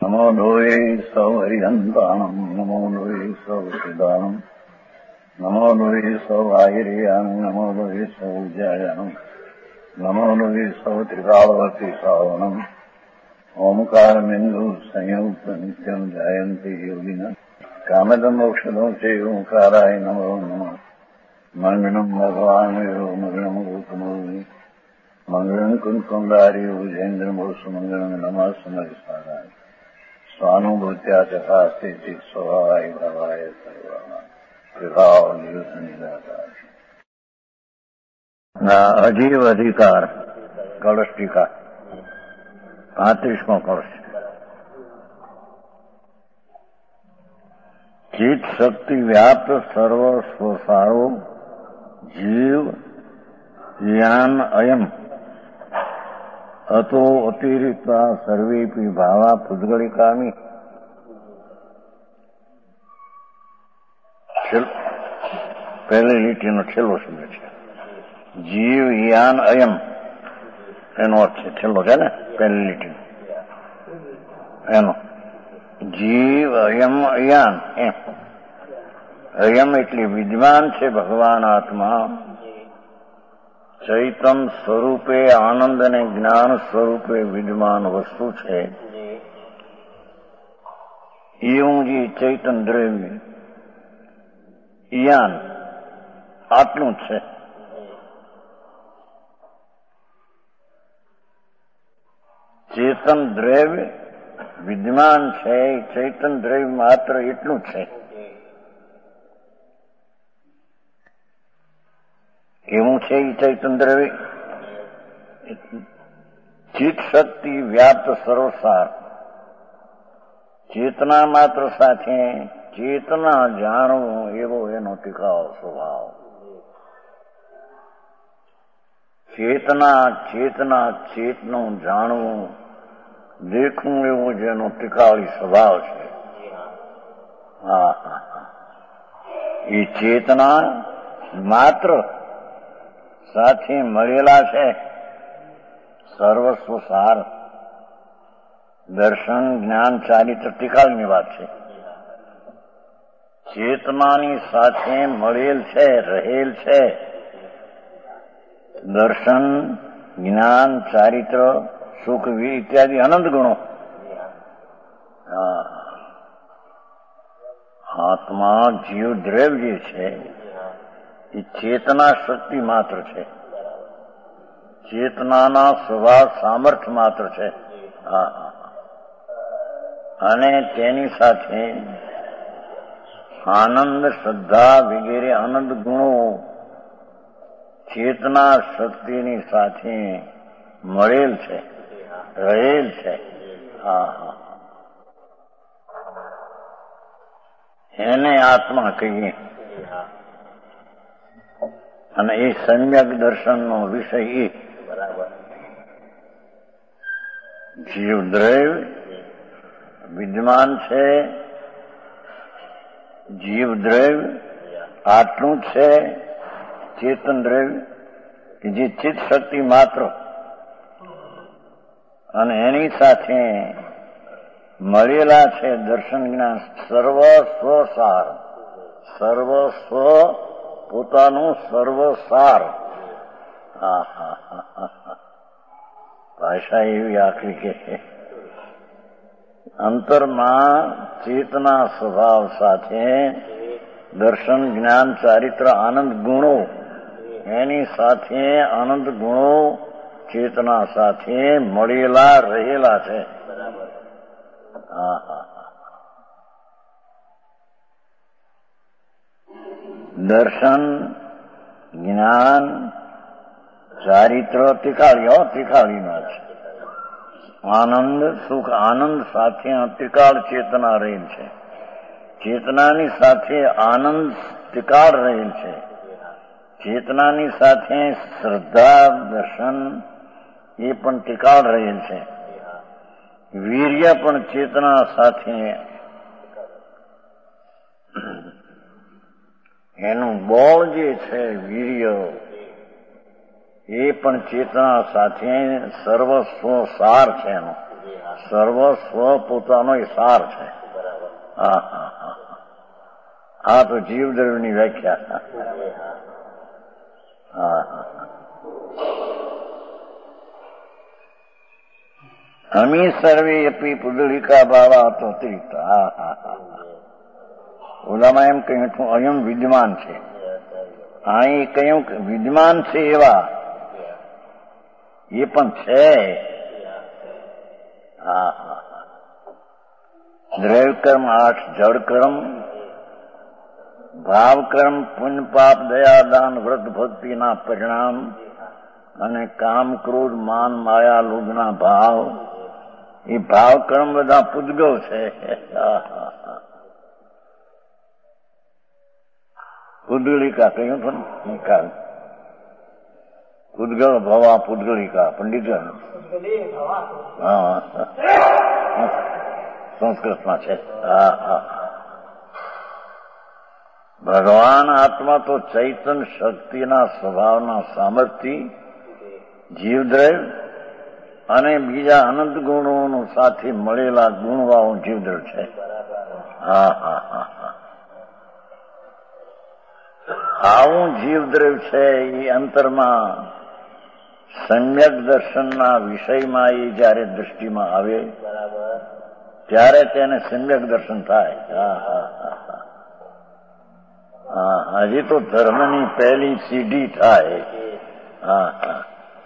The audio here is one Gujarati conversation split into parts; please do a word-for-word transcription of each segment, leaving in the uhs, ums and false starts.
નમો લોહે સૌ હરિહંતાણમ નમો લોહે સૌ સિદ્ધાણમ નમો લોહે સૌ આયર્યાણમ નમો લોહે સૌ જયાણમ નમો લોહે સૌ ત્રિકાળવતી શ્રાવણમ ઓમકારમેન્દુ સંયુક્ત નિત્યમ જાયંતી યોગિના કામદમ મોક્ષદો છે ઓંકારાય નમો નમઃ મંગળમ ભગવાન મંગળમ ગોતમોહિ મંગળમ કુંકુંડારી ઉજેન્દ્રમોષ મંગળમ નમઃ સમયસારાય સ્વાનુભૂત્યા ચકાસ્તે ચિત સ્વભાવાય ભાવાય સર્વના વિભાવ નિયુત નિરાકાર. અજીવ અધિકાર કળશ ટીકા પાંત્રીસમો કળશ. ચિત્ત શક્તિ વ્યાપ્ત સર્વ સ્વસારો જીવ જ્ઞાન અયમ અતો અતિરિક્ત સર્વેપી ભાવા પૂદગલિકામી. પહેલી લીટીનો છેલ્લો શબ્દ છે. જીવ યાન અયમ એનો અર્થ છે. છેલ્લો છે ને પહેલી લીટીનો એનો જીવ અયમ અયાન એમ. અયમ એટલે વિદ્વાન છે ભગવાન આત્મા, ચૈતન સ્વરૂપે આનંદ અને જ્ઞાન સ્વરૂપે વિદ્યમાન વસ્તુ છે. એવું જે ચૈતન દ્રવ્ય યાન આટલું જ છે. ચેતન દ્રવ્ય વિદ્યમાન છે, ચૈતન દ્રવ્ય માત્ર એટલું જ છે. કેવું છે એ ચૈતન દ્રવ્ય? ચિત્ત શક્તિ વ્યાપ્ત સર્વસાર. ચેતના માત્ર સાથે ચેતના જાણવું એવો એનો ટીકાવ સ્વભાવ. ચેતના ચેતના ચેતનું જાણવું દેખવું એવું જેનો ટીકાળી સ્વભાવ છે. હા એ ચેતના માત્ર સાથે મળેલા છે. સર્વસ્વ સાર દર્શન જ્ઞાન ચારિત્ર ટીકાળની વાત છે. ચેતનાની સાથે મળેલ છે, રહેલ છે. દર્શન જ્ઞાન ચારિત્ર સુખ ઇત્યાદિ અનંત ગુણો. આત્મા જીવ દ્રવ્ય છે એ ચેતના શક્તિ માત્ર છે, ચેતનાના સ્વભાવ સામર્થ્ય માત્ર છે. હા અને તેની સાથે આનંદ શ્રદ્ધા વગેરે આનંદ ગુણો ચેતના શક્તિની સાથે મળેલ છે, રહેલ છે. હા હા એને આત્મા કહીએ. અને એ સમ્યક દર્શનનો વિષય એ જીવ દ્રવ્ય વિદ્યમાન છે. જીવ દ્રવ્ય આટલું જ છે. ચેતન દ્રવ્ય કે જે ચિત્ત શક્તિ માત્ર અને એની સાથે મળેલા છે દર્શન જ્ઞાન સર્વ સ્વસાર. સર્વ સ્વ પોતાનું સર્વસાર. હા હા હા ભાષા એવી આખરી કે અંતરમાં ચેતના સ્વભાવ સાથે દર્શન જ્ઞાન ચારિત્ર આનંદ ગુણો એની સાથે આનંદ ગુણો ચેતના સાથે મળેલા રહેલા છે. હા હા દર્શન જ્ઞાન ચારિત્ર ત્રિકાળીઓ ત્રિકાળીમાં છે. આનંદ સુખ આનંદ સાથે ત્રિકાળ ચેતના રહેલ છે. ચેતનાની સાથે આનંદ ત્રિકાળ રહેલ છે. ચેતનાની સાથે શ્રદ્ધા દર્શન એ પણ ત્રિકાળ રહેલ છે. વીર્ય પણ ચેતના સાથે એનું બળ જે છે વીર્ય એ પણ ચેતના સાથે સર્વસ્વ સાર છે એનો. સર્વસ્વ પોતાનો સાર છે. હા હા હા આ તો જીવદ્રવ્યની વ્યાખ્યા. હા હા અમી સર્વે અપી પુદલિકા ભાવા તો અતિરિક્ત. હા હા હા ઓલામાં એમ કહ્યું છું અયમ વિદ્યમાન છે, અહીં કહ્યું વિદ્યમાન છે એવા એ પણ છે. હા હા દ્રવ્ય કર્મ આઠ, જળ કર્મ, ભાવ કર્મ, પુણ્ય પાપ, દયા દાન, વ્રત ભક્તિના પરિણામ, અને કામ ક્રોધ માન માયા લોભના ભાવ. એ ભાવ કર્મ બધા પૂદગલ છે. પૂદગલિકા કહ્યું હતું નિકાલ. પૂદગલ ભવા પૂદગલિકા પંડિત. હા સંસ્કૃતમાં છે. હા હા ભગવાન આત્મા તો ચૈતન શક્તિના સ્વભાવના સામર્થ્ય, જીવદ્રવ્ય અને બીજા અનંત ગુણોનું સાથે મળેલા ગુણવાળું જીવદ્રવ્ય છે. હા હા હા હા આવું જીવદ્રવ્ય છે. એ અંતરમાં સમ્યક દર્શનના વિષયમાં એ જયારે દૃષ્ટિમાં આવે ત્યારે તેને સમ્યક દર્શન થાય. હા હા હા હા હજી તો ધર્મની પહેલી સીડી થાય. હા હા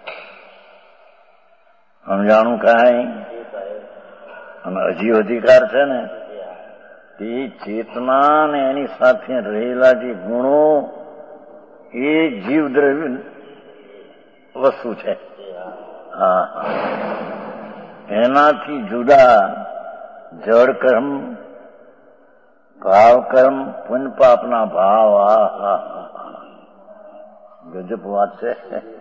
સમજાણું કાંઈ. અને હજી અધિકાર છે ને એ ચેતના ને એની સાથે રહેલા જે ગુણો એ જીવદ્રવ્ય વસ્તુ છે. હા એનાથી જુદા જળ કર્મ, ભાવ કર્મ, પુણ્ય પાપના ભાવ. આ હા ગજબ વાત છે.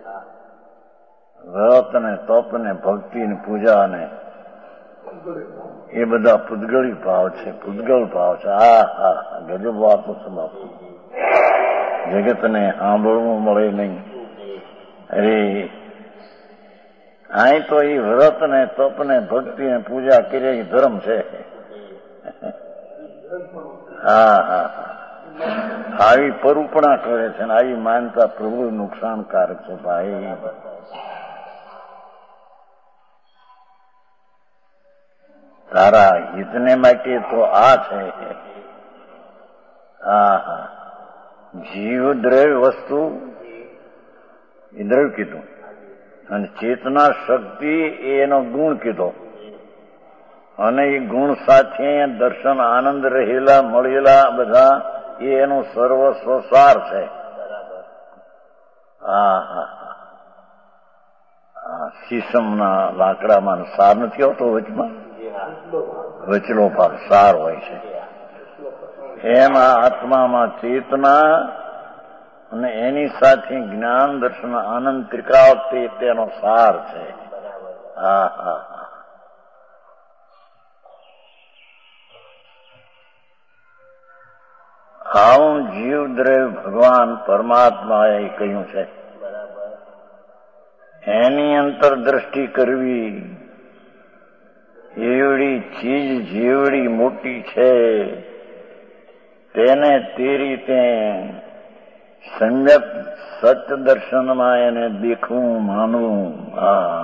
વ્રત ને તપ ને ભક્તિ ને પૂજા ને એ બધા પૂદગળી ભાવ છે. પૂદગલ ભાવ છે. હા હા ગજબ વાતો છે બાપુ. જગતને સાંભળવું મળે નહીં. અરે અહીં તો એ વ્રત ને તપ ને ભક્તિ ને પૂજા કરે એ ધર્મ છે. હા હા આવી પરૂપણા કરે છે ને આવી માનતા પ્રભુ નુકસાનકારક છે ભાઈ. તારા હિતને માટે તો આ છે. હા હા જીવ દ્રવ્ય વસ્તુ એ દ્રવ્ય કીધું અને ચેતના શક્તિ એનો ગુણ કીધો. અને એ ગુણ સાથે દર્શન આનંદ રહેલા મળેલા બધા એ એનું સર્વસ્વ સાર છે. હા હા હા શીશમના લાકડામાં સાર નથી આવતો વચમાં, વચલો ભાગ સાર હોય છે. એમાં આત્મામાં ચેતના અને એની સાથે જ્ઞાન દર્શન આનંદ ત્રિકાવતી તેનો સાર છે. હા હા આવું જીવ દ્રવ્ય ભગવાન પરમાત્માએ કહ્યું છે. એની અંતરદ્રષ્ટિ કરવી એવડી ચીજ જેવડી મોટી છે તેને તે રીતે સમ્યક સત્ય દર્શનમાં એને દેખવું માનવું. આ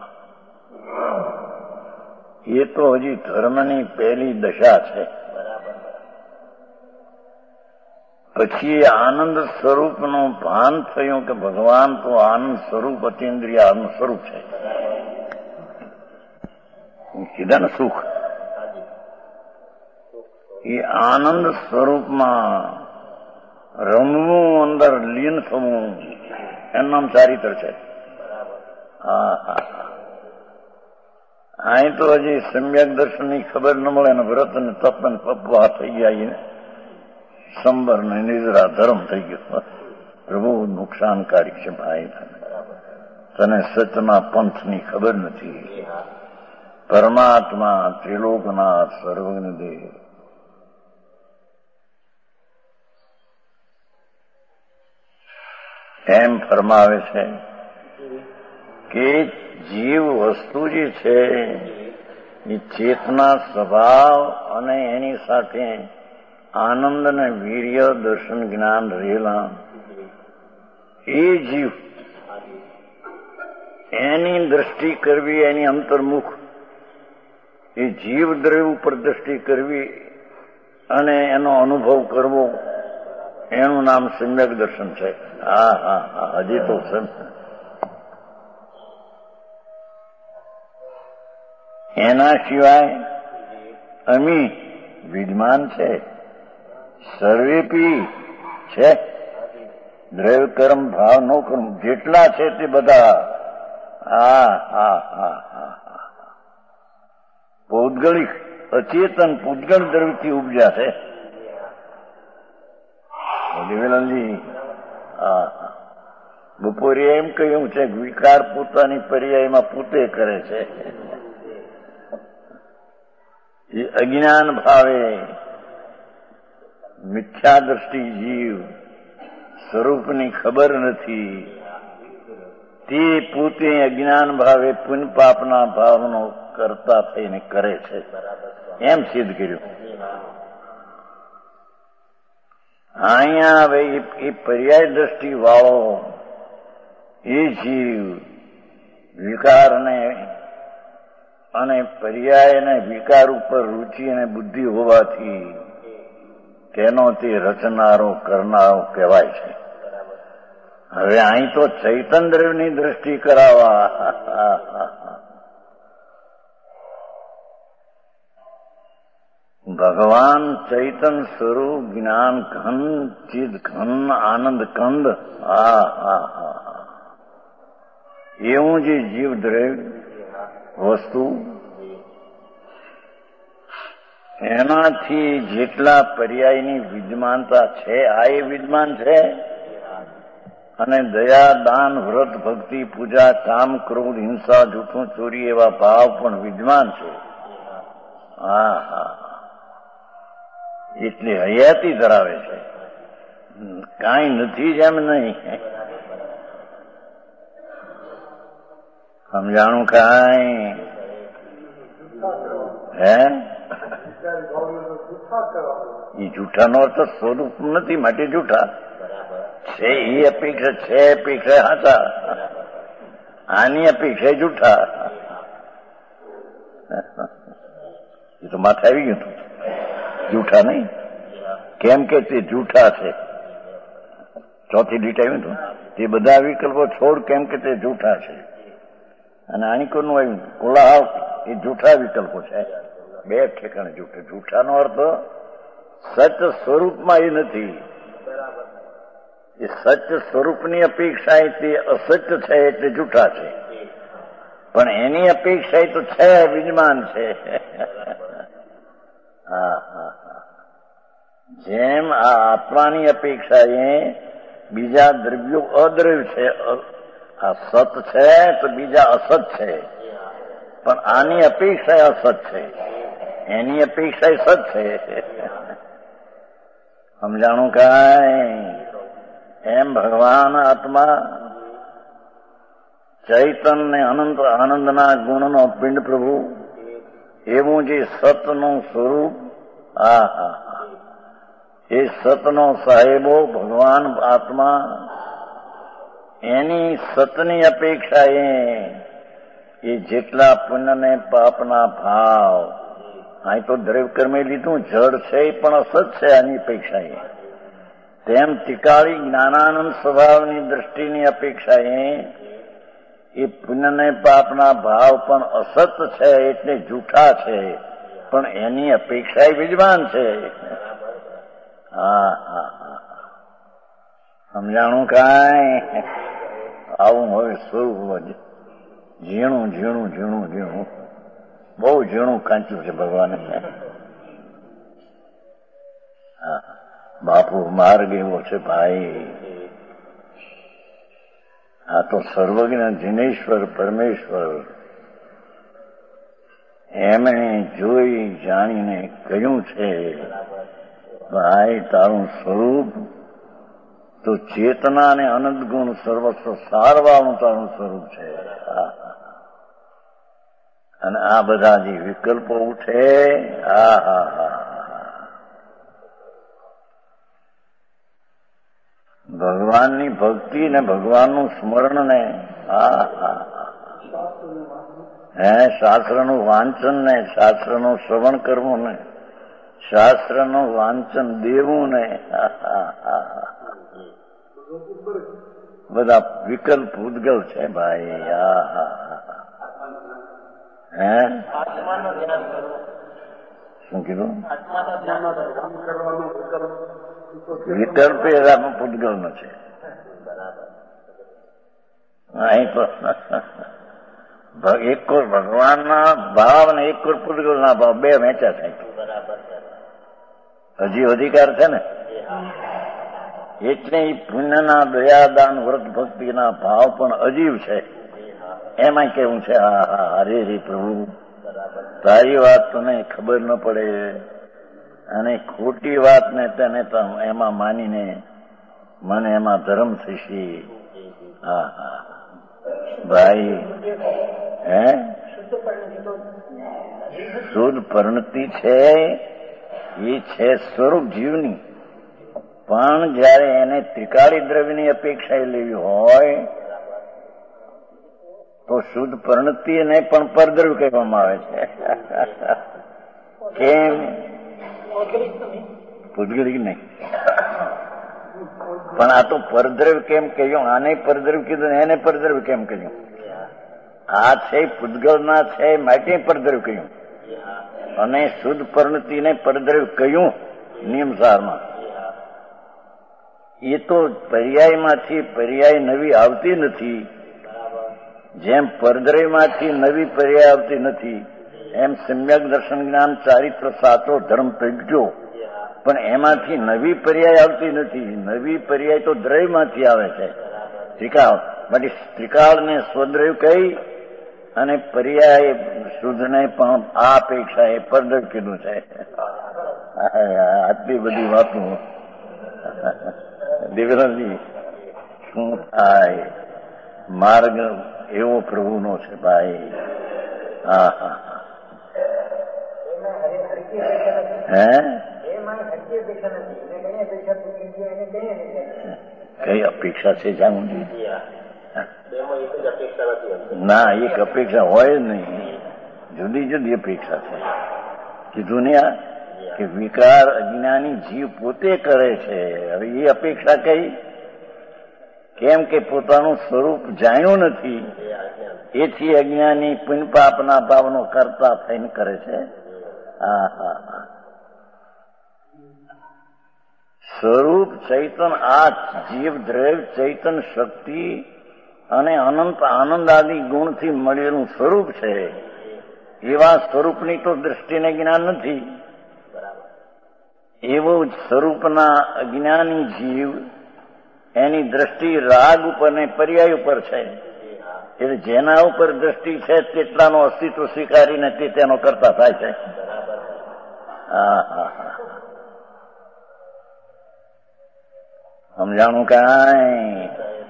એ તો હજી ધર્મની પહેલી દશા છે. પછી આનંદ સ્વરૂપનું ભાન થયું કે ભગવાન તો આનંદ સ્વરૂપ અતિન્દ્રિય આનંદ સ્વરૂપ છે. કીધા ને સુખ એ આનંદ સ્વરૂપમાં રમવું, અંદર લીન થવું એનું નામ ચારિત્ર છે. હા હા અહીં તો હજી સમ્યક દર્શનની ખબર ન મળે ને વ્રત ને તપ ને પપવા થઈ જાય, સંબર ને નિદ્રા ધર્મ થઈ ગયો. પ્રભુ નુકસાનકારી છે ભાઈ. તને સચના પંથની ખબર નથી. પરમાત્મા ત્રિલોકનાથ સર્વજ્ઞ દેવ એમ ફરમાવે છે કે જીવ વસ્તુ જે છે એ ચેતના સ્વભાવ અને એની સાથે આનંદ અને વીર્ય દર્શન જ્ઞાન રહેલા એ જીવ, એની દ્રષ્ટિ કરવી, એની અંતર્મુખ, એ જીવ દ્રવ્ય ઉપર દ્રષ્ટિ કરવી અને એનો અનુભવ કરવો, એનું નામ સમ્યક દર્શન છે. હા હા હા હજી તો છે. એના સિવાય અમી વિદ્યમાન છે, સર્વેપી છે. દ્રવ્ય કર્મ ભાવ નો કર્મ જેટલા છે તે બધા હા હા હા હા હા પૌદ્ગલિક અચેતન પૂતગલ દ્રવ્યથી ઉપજ્યા છે. દેવેલાલજી હા બપોરે એમ કહ્યું છે કે વિકાર પોતાની પર્યાયમાં પોતે કરે છે. એ અજ્ઞાન ભાવે મિથ્યા દ્રષ્ટિ જીવ સ્વરૂપની ખબર નથી, તે પોતે અજ્ઞાન ભાવે પુન પાપના ભાવનો કરતા થઈને કરે છે, એમ સિદ્ધ કર્યું. અહીંયા હવે એ પર્યાય દ્રષ્ટિ વાળો એ જીવ વિકારને અને પર્યાય અને વિકાર ઉપર રુચિ અને બુદ્ધિ હોવાથી તેનો તે રચનારો કરનારો કહેવાય છે. હવે અહીં તો ચૈતન દ્રવ્યની દ્રષ્ટિ કરાવવા ભગવાન ચૈતન સ્વરૂપ જ્ઞાન ઘન ચિદ ઘન આનંદ કંદ હા હા હા એવું જે જીવ દ્રવ્ય વસ્તુ એનાથી જેટલા પર્યાયની વિદ્યમાનતા છે આ એ વિદ્યમાન છે. અને દયા દાન વ્રત ભક્તિ પૂજા કામ ક્રોધ હિંસા જૂઠું ચોરી એવા ભાવ પણ વિદ્યમાન છે. હા હા એટલે હયાતી ધરાવે છે, કાંઈ નથી જેમ નહીં. સમજાણું કાંઈ હે એ જૂઠાનો અર્થ સ્વરૂપ નથી માટે જૂઠા છે. એ અપેક્ષા છે અપેક્ષા હતા, આની અપેક્ષા જૂઠા. એ તો માથે આવી ગયું હતું. જૂઠા નહીં કેમ કે તે જૂઠા છે. ચોથી લીટ આવ્યું હતું તે બધા વિકલ્પો છોડ કેમ કે તે જૂઠા છે. અને આની કોનું આવ્યું કોલાહલ એ જૂઠા વિકલ્પો છે. બે ઠેકાણે જૂઠા. જૂઠાનો અર્થ સત્ય સ્વરૂપમાં એ નથી. એ સત્ય સ્વરૂપની અપેક્ષા તે અસત્ય છે એટલે જૂઠા છે, પણ એની અપેક્ષા તો છે વિદ્યમાન છે. હા હા જેમ આ આત્માની અપેક્ષા એ બીજા દ્રવ્યો અદ્રવ્ય છે, આ સત છે તો બીજા અસત છે, પણ આની અપેક્ષા અસત છે, એની અપેક્ષા સત છે. સમજાણું કાંઈ? એમ ભગવાન આત્મા ચૈતન ને અનંત આનંદના ગુણનો પિંડ પ્રભુ એવું જે સતનું સ્વરૂપ હા હા એ સતનો સાહેબો ભગવાન આત્મા એની સતની અપેક્ષા એ જેટલા પુણ્ય ને પાપના ભાવ અહીં તો દ્રવ્ય કર્મે લીધું જડ છે એ પણ અસત છે. આની અપેક્ષા એ તેમ ટીકાળી જ્ઞાનાનંદ સ્વભાવની દ્રષ્ટિની અપેક્ષા એ પુણ્ય ને પાપના ભાવ પણ અસત છે એટલે જૂઠા છે, પણ એની અપેક્ષા વિદ્યમાન છે. હા હા હા સમજાણું કાંઈ? આવું હવે સ્વરૂપ ઝીણું ઝીણું ઝીણું ઝીણું બહુ ઝીણું કાંચ્યું છે ભગવાને. હા બાપુ માર્ગ એવો છે ભાઈ. આ તો સર્વજ્ઞ જિનેશ્વર પરમેશ્વર એમણે જોઈ જાણીને કહ્યું છે ભાઈ તારું સ્વરૂપ તો ચેતના અને અનંત ગુણ સર્વસ્વ સારવાળું તારું સ્વરૂપ છે. અને આ બધા જે વિકલ્પો ઉઠે, આ હા હા ભગવાનની ભક્તિ ને ભગવાનનું સ્મરણ ને હા હા હે શાસ્ત્રનું વાંચન ને શાસ્ત્રનું શ્રવણ કરવું ને શાસ્ત્રનું વાંચન દેવું ને બધા વિકલ્પ ઉદ્ગલ છે ભાઈ. હા હા હે શું કીધું? વિકલ્પ એ પૂતગલ નો છે. અહીં તો એક કોર ભગવાનના ભાવ ને એક કોર પૂતગલ ના ભાવ બે વેચા થાય. હજી અધિકાર છે ને એટલે પુણ્યના દયાદાન વ્રત ભક્તિના ભાવ પણ અજીવ છે. એમાં કેવું છે હા હા હરે હરે પ્રભુ તારી વાત તને ખબર ન પડે અને ખોટી વાત ને તેને એમાં માનીને મને એમાં ધર્મ થશે. હા હા ભાઈ હે શુદ્ધ પરિણતિ છે એ છે સ્વરૂપ જીવની, પણ જયારે એને ત્રિકાળી દ્રવ્યની અપેક્ષા લેવી હોય તો શુદ્ધ પરિણતિ ને પણ પરદ્રવ્ય કહેવામાં આવે છે. કેમ? પૂતગલિક નહીં, પણ આ તો પરદ્રવ્ય કેમ કહ્યું? આને પરદ્રવ્ય કીધું, એને પરદ્રવ્ય કેમ કહ્યું? આ છે પૂતગલના છે માટે પરદ્રવ્ય કહ્યું, અને શુદ્ધ પરિણતિને પરદ્રવ્ય કહ્યું નિયમસારમાં. એ તો પર્યાયમાંથી પર્યાય નવી આવતી નથી, જેમ પરદ્રવ્યમાંથી નવી પર્યાય આવતી નથી એમ સમ્યક દર્શન જ્ઞાન ચારિત્ર સાચો ધર્મ પ્રગટ્યો, પણ એમાંથી નવી પર્યાય આવતી નથી. નવી પર્યાય તો દ્રવ્યમાંથી આવે છે, ત્રિકાળ. માટે ત્રિકાળને સ્વદ્રવ્ય કહી અને પર્યાય શુદ્ધને પણ આ અપેક્ષા એ પરદ્રવ્ય કીધું છે. આટલી બધી વાતો દેવરાજી શું થાય? માર્ગ એવો પ્રભુનો છે ભાઈ. હા હા હે કઈ અપેક્ષા છે જાણવું? ના, એક અપેક્ષા હોય જ નહીં, જુદી જુદી અપેક્ષા છે. કીધું ને આ કે વિકાર અજ્ઞાની જીવ પોતે કરે છે. હવે એ અપેક્ષા કઈ? કેમ કે પોતાનું સ્વરૂપ જાણ્યું નથી, એથી અજ્ઞાની પુણ્ય પાપના ભાવનો કરતા થઈને કરે છે. હા હા હા સ્વરૂપ ચૈતન આ જીવ દ્રવ્ય ચૈતન શક્તિ અને અનંત આનંદ આદિ ગુણથી મળેલું સ્વરૂપ છે. એવા સ્વરૂપની તો દ્રષ્ટિને જ્ઞાન નથી. એવું સ્વરૂપના અજ્ઞાની જીવ એની દ્રષ્ટિ રાગ ઉપર ને પર્યાય ઉપર છે. એટલે જેના ઉપર દ્રષ્ટિ છે તેટલાનું અસ્તિત્વ સ્વીકારીને તે તેનો કરતા થાય છે. હા હા હા સમજાણું કાંઈ?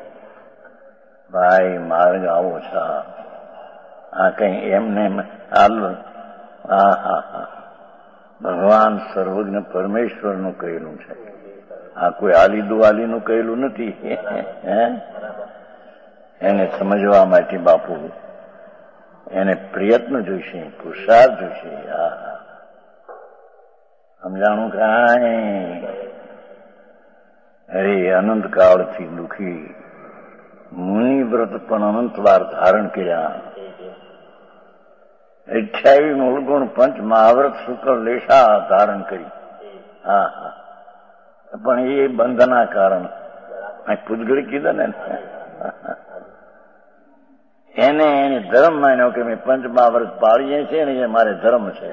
ભાઈ માર્ગ આવો છે. આ કઈ એમને હાલ હા હા હા ભગવાન સર્વજ્ઞ પરમેશ્વરનું કહેલું છે. આ કોઈ આલી દુઆલીનું કહેલું નથી. હે એને સમજવા માટે બાપુ એને પ્રયત્ન જોઈશે, પુરુષાર્થ જોઈશે. હા હા સમજાણું કાંઈ? અરે અનંત કાળથી દુઃખી મુનિ વ્રત પણ અનંત વાર ધારણ કર્યા. અઠ્યાવી મૂળગુણ પંચ મહાવ્રત શુક્ર લેશા ધારણ કરી. હા હા પણ એ બંધના કારણ પૂતગળી કીધા ને એને એને ધર્મ માન્યો કે મેં પંચ મહાવ્રત પાળીએ છીએ ને એ મારે ધર્મ છે.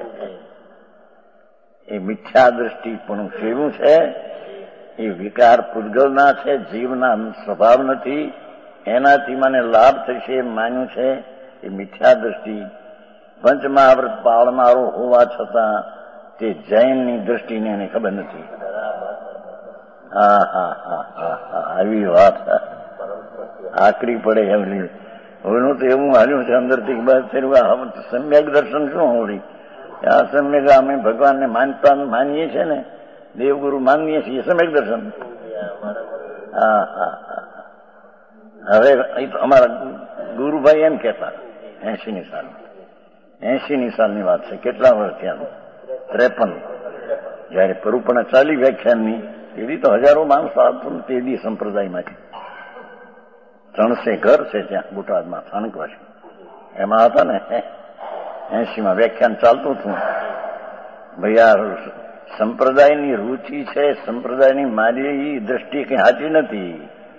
એ મિથ્યા દ્રષ્ટિ પણ કેવું છે? એ વિકાર પૂતગલના છે, જીવના સ્વભાવ નથી. એનાથી મને લાભ થશે એમ માન્યું છે. એ મિથ્યા દ્રષ્ટિ પંચ મહાવ્રત પાળનારો હોવા છતાં તે જૈનની દ્રષ્ટિને એને ખબર નથી. હા હા હા હા આવી વાત આકરી પડે એમની. હોયનું તો એવું હાલ્યું છે અંદરથી બસ સમ્યક દર્શન શું હોળી? આ સમ્યક અમે ભગવાનને માનતા માનીએ છીએ ને, દેવગુરુ માનીએ છીએ, સમ્યક દર્શન. હા હા હવે અમારા ગુરુભાઈ એમ કહેતા, એસી ની સાલ એસી ની સાલની વાત છે. કેટલા વર્ષ ત્યાં? ત્રેપન. જયારે પરુપણા ચાલી વ્યાખ્યાનની તેદી તો હજારો માણસો આવતું તેદી સંપ્રદાયમાંથી. ત્રણસે ઘર છે ત્યાં બોટાદમાં સ્થાનકવાસી, એમાં હતા ને એસી માં વ્યાખ્યાન ચાલતું હતું. ભાઈ આ સંપ્રદાયની રૂચિ છે, સંપ્રદાયની મારી દ્રષ્ટિ કઈ સાચી નથી.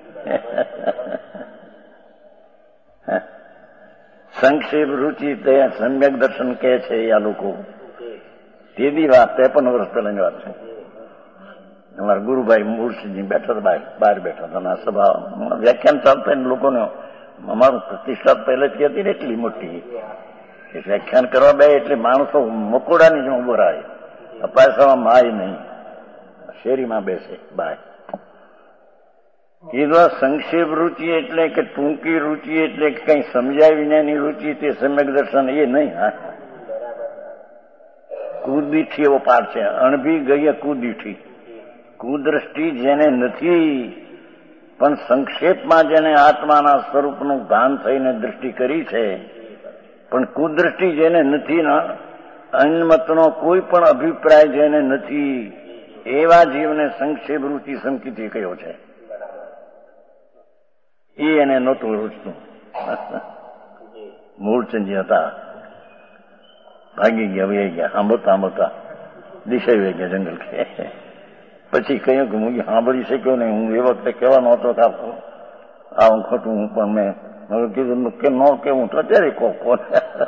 સંક્ષેપ રૂચિ તે સમ્યક દર્શન કહે છે આ લોકો. તેદી વાત ત્રેપન વર્ષ પહેલાની વાત છે. અમારા ગુરુભાઈ મુરશીજી બેઠા હતા, બહાર બેઠા હતા. સભા વ્યાખ્યાન ચાલતા ને લોકોને અમારું પ્રતિષ્ઠા પહેલેથી હતી ને એટલી મોટી કે વ્યાખ્યાન કરવા બે એટલે માણસો મકોડાની જેમ ઉભો રહે, અપાસવામાં માય નહીં, શેરીમાં બેસે બાય. કીધું સંક્ષેપ રૂચિ એટલે કે ટૂંકી રૂચિ એટલે કે કઈ સમજાય વિનાની રૂચિ, તે સમ્યક દર્શન એ નહીં. હા, કુદીઠી એવો પાઠ છે, અણભી ગઈ કુદીઠી. કુદ્રષ્ટિ જેને નથી પણ સંક્ષેપમાં જેને આત્માના સ્વરૂપનું ભાન થઈને દૃષ્ટિ કરી છે, પણ કુદ્રષ્ટિ જેને નથી ના, અન્મતનો કોઈ પણ અભિપ્રાય જેને નથી, એવા જીવને સંક્ષેપ રૂચિ સંકિતી કયો છે. એ એને નહોતું રૂચતું. મૂળચંદજી હતા, ભાગી ગયા, વહી ગયા, સાંભળતા સાંભળતા દિશાઈ વહી ગયા જંગલ. કે પછી કહ્યું કે હું સાંભળી શક્યો નહીં. હું એ વખતે કહેવાનો હતો કે આવું ખોટું, હું પણ મેં હવે કીધું કે ન કેવું તો અત્યારે કહો કોણ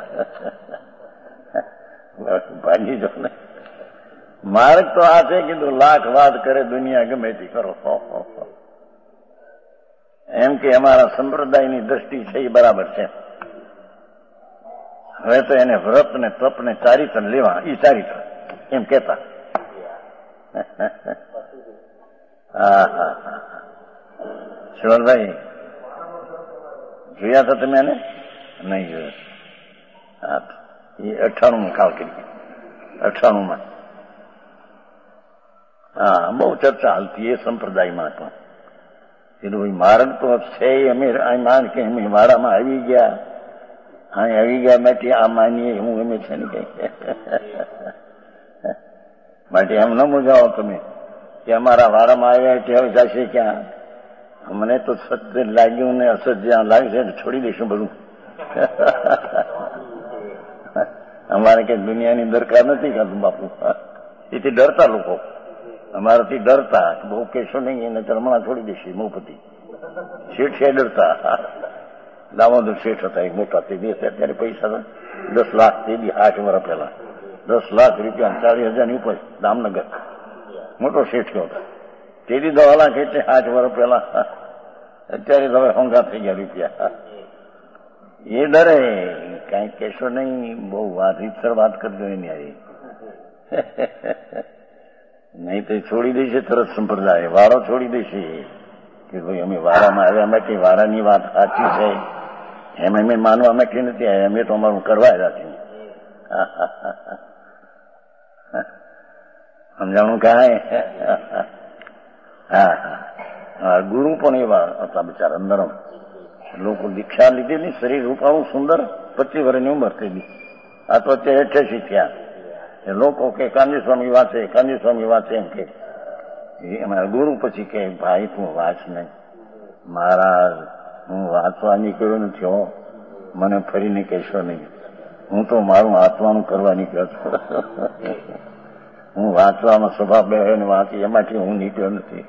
ભાગી જાઓ ને. માર્ગ તો આ છે, કીધું લાખ વાત કરે દુનિયા ગમે તે કરો. એમ કે અમારા સંપ્રદાયની દ્રષ્ટિ છે એ બરાબર છે. હવે તો એને વ્રત ને તપ ને ચારિત્ર લેવા, એ ચારિત્ર એમ કેતા. હા હા હા શિવલભાઈ જોયા હતા તમે એને? નહીં જોયા. હા, એ અઠાણું માં કાલ કરી, અઠાણું માં. હા, બહુ ચર્ચા હાલતી એ સંપ્રદાયમાં પણ. કીધું ભાઈ માર્ગ તો છે, અમે માન કે અમે વાડામાં આવી ગયા, હા આવી ગયા માટે આ માનીએ હું એમ છે ને કઈ માટે એમ ન મૂજાવો તમે કે અમારા વાડામાં આવ્યા એટલે હવે જશે ક્યાં. મને તો સત્ય લાગ્યું ને અસત જ્યાં લાગશે છોડી દઈશું બધું. અમારે કઈ દુનિયાની દરકાર નથી કાઢું બાપુ. એથી ડરતા લોકો, અમારાથી ડરતા, બહુ કહેશો નહીં એને હમણાં છોડી દઈશું. મોપતિ શેઠ છે ડરતા. દામોદર શેઠ હતા એક મોટા, તે દિવસે અત્યારે પૈસા દસ લાખ તે બી આઠ વર્ષ પહેલા દસ લાખ રૂપિયા ચાલીસ હજાર ની ઉપર દામનગર મોટો શેઠ હતો. તેથી દવા લાખ એટલે આઠ વર્ષ પહેલા. અત્યારે તો હવે હોંગા થઈ ગયા રૂપિયા. એ ડરે, કઈ કહેશો નહીં, બહુ વાત રીતસર વાત કરજો એની આવી. નહીં તો છોડી દઈશે તરત સંપ્રદાય, વારો છોડી દઈશે કે ભાઈ અમે વારામાં આવ્યા માટે વારાની વાત સાચી છે એમ અમે માનવા માટે નથી આવ્યા, અમે તો અમારું કરવા આવ્યા છીએ. સમજાણું કાંઈ? હા હા ગુરુ પણ એવા હતા બિચારા નરમ લોકો. દીક્ષા લીધેલી, શરીર રૂપાળું સુંદર, પચીસ વર્ષની ઉંમર થયેલી. આ તો અત્યારે અઠ્યાસી થયા. એ લોકો કે કાંજી સ્વામી વાંચે, કાંજી સ્વામી વાંચે એમ કે. અમારા ગુરુ પછી કે ભાઈ તું વાંચ નહીં. મહારાજ હું વાંચવા નીકળ્યો નથી હો, મને ફરીને કહેશો નહીં. હું તો મારું આત્માનું કરવા નીકળ્યો છું. હું વાંચવામાં સભા બે ને વાંચી એમાંથી હું નીકળ્યો નથી.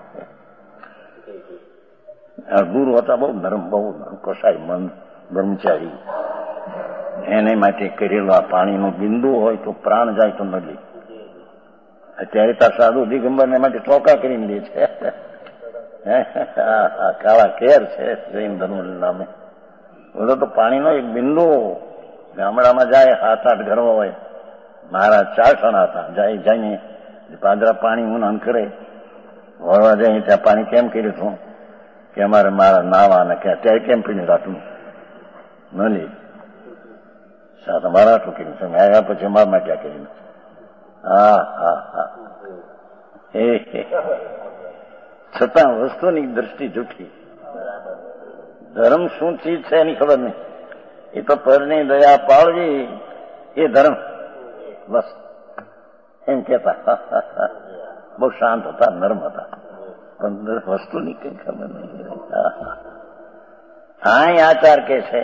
આ ગુરુ હતા બહુ નરમ, બહુ કસાય મન બ્રહ્મચારી. એને માટે કરેલું આ પાણીનું બિંદુ હોય તો પ્રાણ જાય તો નદી. અત્યારે તાર સાધુ દિગંબર ને માટે ટોકા કરીને દે છે. કાળા કેર છે જૈન ધર્મ નામે. બોલો તો પાણીનો એક બિંદુ ગામડામાં જાય, સાત આઠ ઘર હોય. મારા ચાર ઠણા હતા, જાય જઈને પાદરા પાણી હું કરે વળવા જાય ત્યાં પાણી કેમ કર્યું હતું કે અમારે મારા નાવા ને કે અત્યારે કેમ પીને રાતું ન લે સાત મારા ઠોકીને તમે આવ્યા પછી મારમાં ક્યાં કરી નથી. હા હા હા એ છતાં વસ્તુની દ્રષ્ટિ જૂઠી. ધર્મ શું ચીજ છે એની ખબર નહીં. એ તો પરની દયા પાળવી એ ધર્મ બસ એમ કેતા. બહુ શાંત હતા, નર્મ હતા, પણ વસ્તુની કઈ ખબર નહીં. હા આચાર કે છે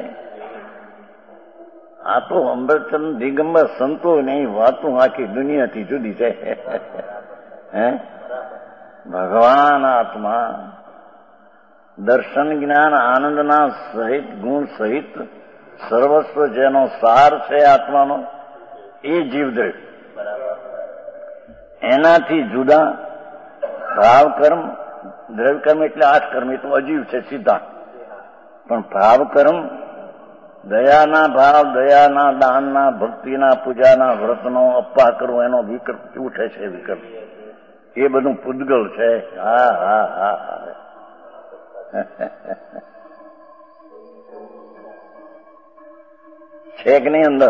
આ તો અમૃતચંદ દિગંબર સંતો નહીં, વાતું આખી દુનિયાથી જુદી છે. હે ભગવાન આત્મા દર્શન જ્ઞાન આનંદના સહિત ગુણ સહિત સર્વસ્વ જેનો સાર છે આત્માનો એ જીવદ્રવ્ય. એનાથી જુદા ભાવ કર્મ, દ્રવ્ય કર્મ એટલે આઠ કર્મ એ તો અજીવ છે સીધા. પણ ભાવ કર્મ, દયાના ભાવ, દયાના દાનના, ભક્તિના, પૂજાના, વ્રતનો અપ્પા કરવો એનો વિકલ્પ ઉઠે છે. વિકલ્પ એ બધું પૂદગલ છે. હા હા હા હા છે કે નહીં અંદર?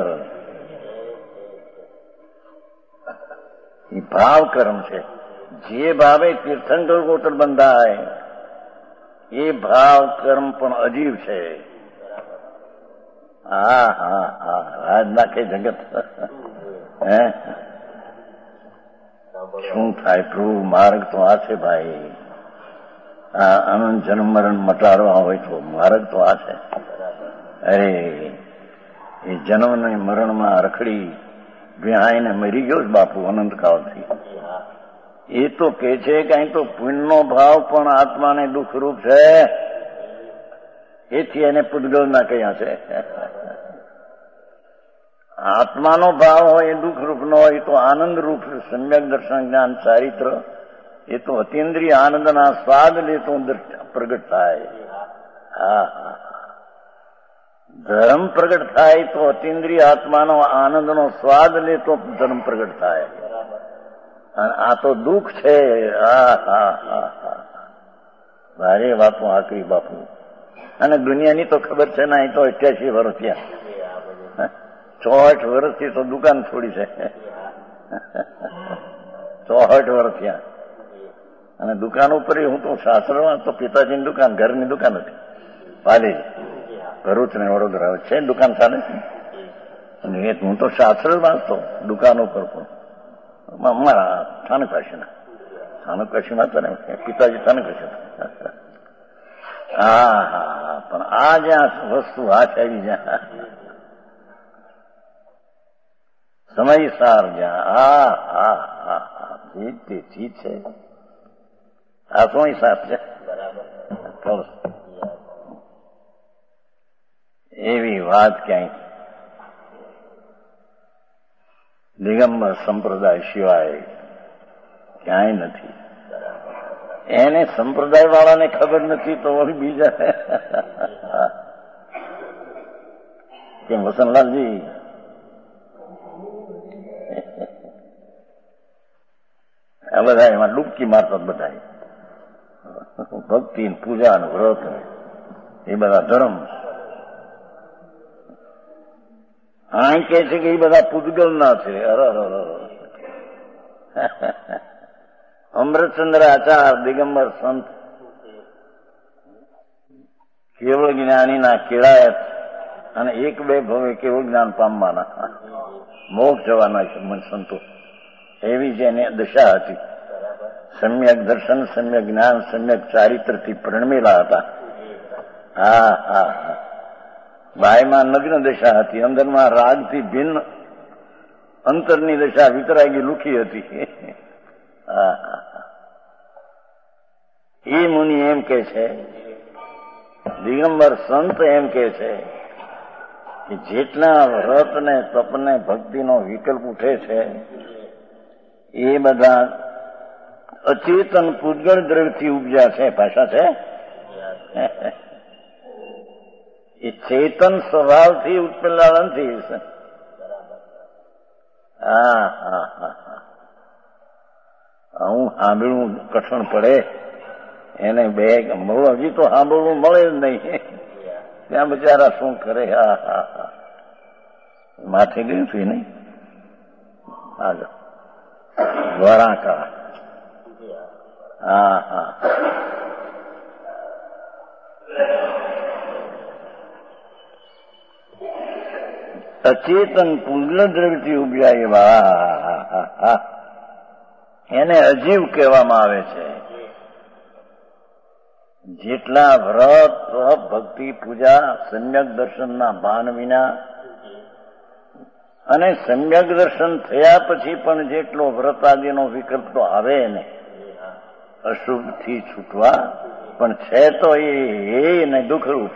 એ ભાવ કર્મ છે. જે ભાવે તીર્થંકર ગોત્ર બંધાય એ ભાવ કર્મ પણ અજીવ છે. હા હા હા રાજ નાખે જગત. હે શું થાય પ્રભુ? માર્ગ તો આ છે ભાઈ. આ અનંત જન્મ મરણ મટાડવા હોય તો માર્ગ તો આ છે. અરે એ જન્મ ને મરણમાં રખડી વિહાઈને મરી ગયો જ બાપુ અનંતકાળથી. એ તો કે છે કે અહીં તો પુણ્યનો ભાવ પણ આત્માને દુઃખરૂપ છે. એથી એને પૂદગલના કહ્યા છે. આત્માનો ભાવ હોય એ દુઃખરૂપ નો હોય તો આનંદરૂપ સમ્યક દર્શન જ્ઞાન ચારિત્ર એ તો અતિન્દ્રિય આનંદના સ્વાદ લેતો પ્રગટ થાય. હા હા ધર્મ પ્રગટ થાય તો અતિન્દ્રિય આત્માનો આનંદનો સ્વાદ લેતો ધર્મ પ્રગટ થાય. આ તો દુઃખ છે. હા હા હા હા ભારે બાપુ, આકરી બાપુ. અને દુનિયાની તો ખબર છે ને, અહીં તો અઠ્યાસી વર્ષ થયા. ચોસઠ વર્ષથી તો દુકાન છોડી છે. ચોસઠ વર્ષ થયા. અને દુકાન ઉપર હું તો સાસરમાં તો પિતાજીની દુકાન, ઘરની દુકાન હતી પાલી ભરૂચ ને વડોદરા છે દુકાન ચાલે છે. અને હું તો શાસ્ત્ર વાંચતો દુકાન ઉપર પણ અમારા થાનકાશીના થાનકાશીમાં હતા ને પિતાજી થાનકાશી. હા હા પણ આ જ્યાં વસ્તુ હાથ આવી જ્યાં સમયસાર જ્યાં હા હા હા હા ચીજ તે ચીજ છે. આ શું હિસાબ છે? બરાબર એવી વાત ક્યાંય દિગંબર સંપ્રદાય સિવાય ક્યાંય નથી. એને સંપ્રદાય વાળાને ખબર નથી તો બીજા કેમ વસનલાલજી? આ બધા એમાં ડૂબકી મારતા બધા ભક્તિ પૂજા વ્રત એ બધા ધર્મ. આ કે છે કે એ બધા પૂદગલ ના છે. અરે અમૃતચંદ્ર આચાર દિગંબર સંત કેવળ જ્ઞાનીના કેળાયત અને એક બે ભવે કેવળ જ્ઞાન પામવાના મોક્ષ જવાના સંતો એવી જેની દશા હતી. સમ્યક દર્શન, સમ્યક જ્ઞાન, સમ્યક ચારિત્રથી પ્રણમેલા હતા. હા હા હા બાયમાં નગ્ન દશા હતી, અંદરમાં રાગથી ભિન્ન અંતરની દશા વિતરાગી લુખી હતી. એ મુનિ એમ કે છે, દિગંબર સંત એમ કે છે કે જેટલા વ્રત ને તપ ને ભક્તિનો વિકલ્પ ઉઠે છે એ બધા અચેતન પૂદગળ દ્રવ્યથી ઉપજ્યા છે. ભાષા છે એ ચેતન સ્વભાવથી ઉત્પન્ન નથી. હા હા હા હું સાંભળવું કઠણ પડે એને બે હજી તો સાંભળવું મળે જ નહીં. ત્યાં બિચારા શું કરે? હા હા હા, માથે ગયું છું નહીં. આગળ દ્વારાકા. હા હા, અચેતન પૂજ્ય દ્રવ્યથી ઉપજાય એવા એને અજીવ કહેવામાં આવે છે. જેટલા વ્રત ભક્તિ પૂજા સમ્યક દર્શનના ભાન વિના અને સમ્યક દર્શન થયા પછી પણ જેટલો વ્રત આદિનો વિકલ્પ તો આવે ને અશુભથી છૂટવા, પણ છે તો એ ને દુઃખરૂપ.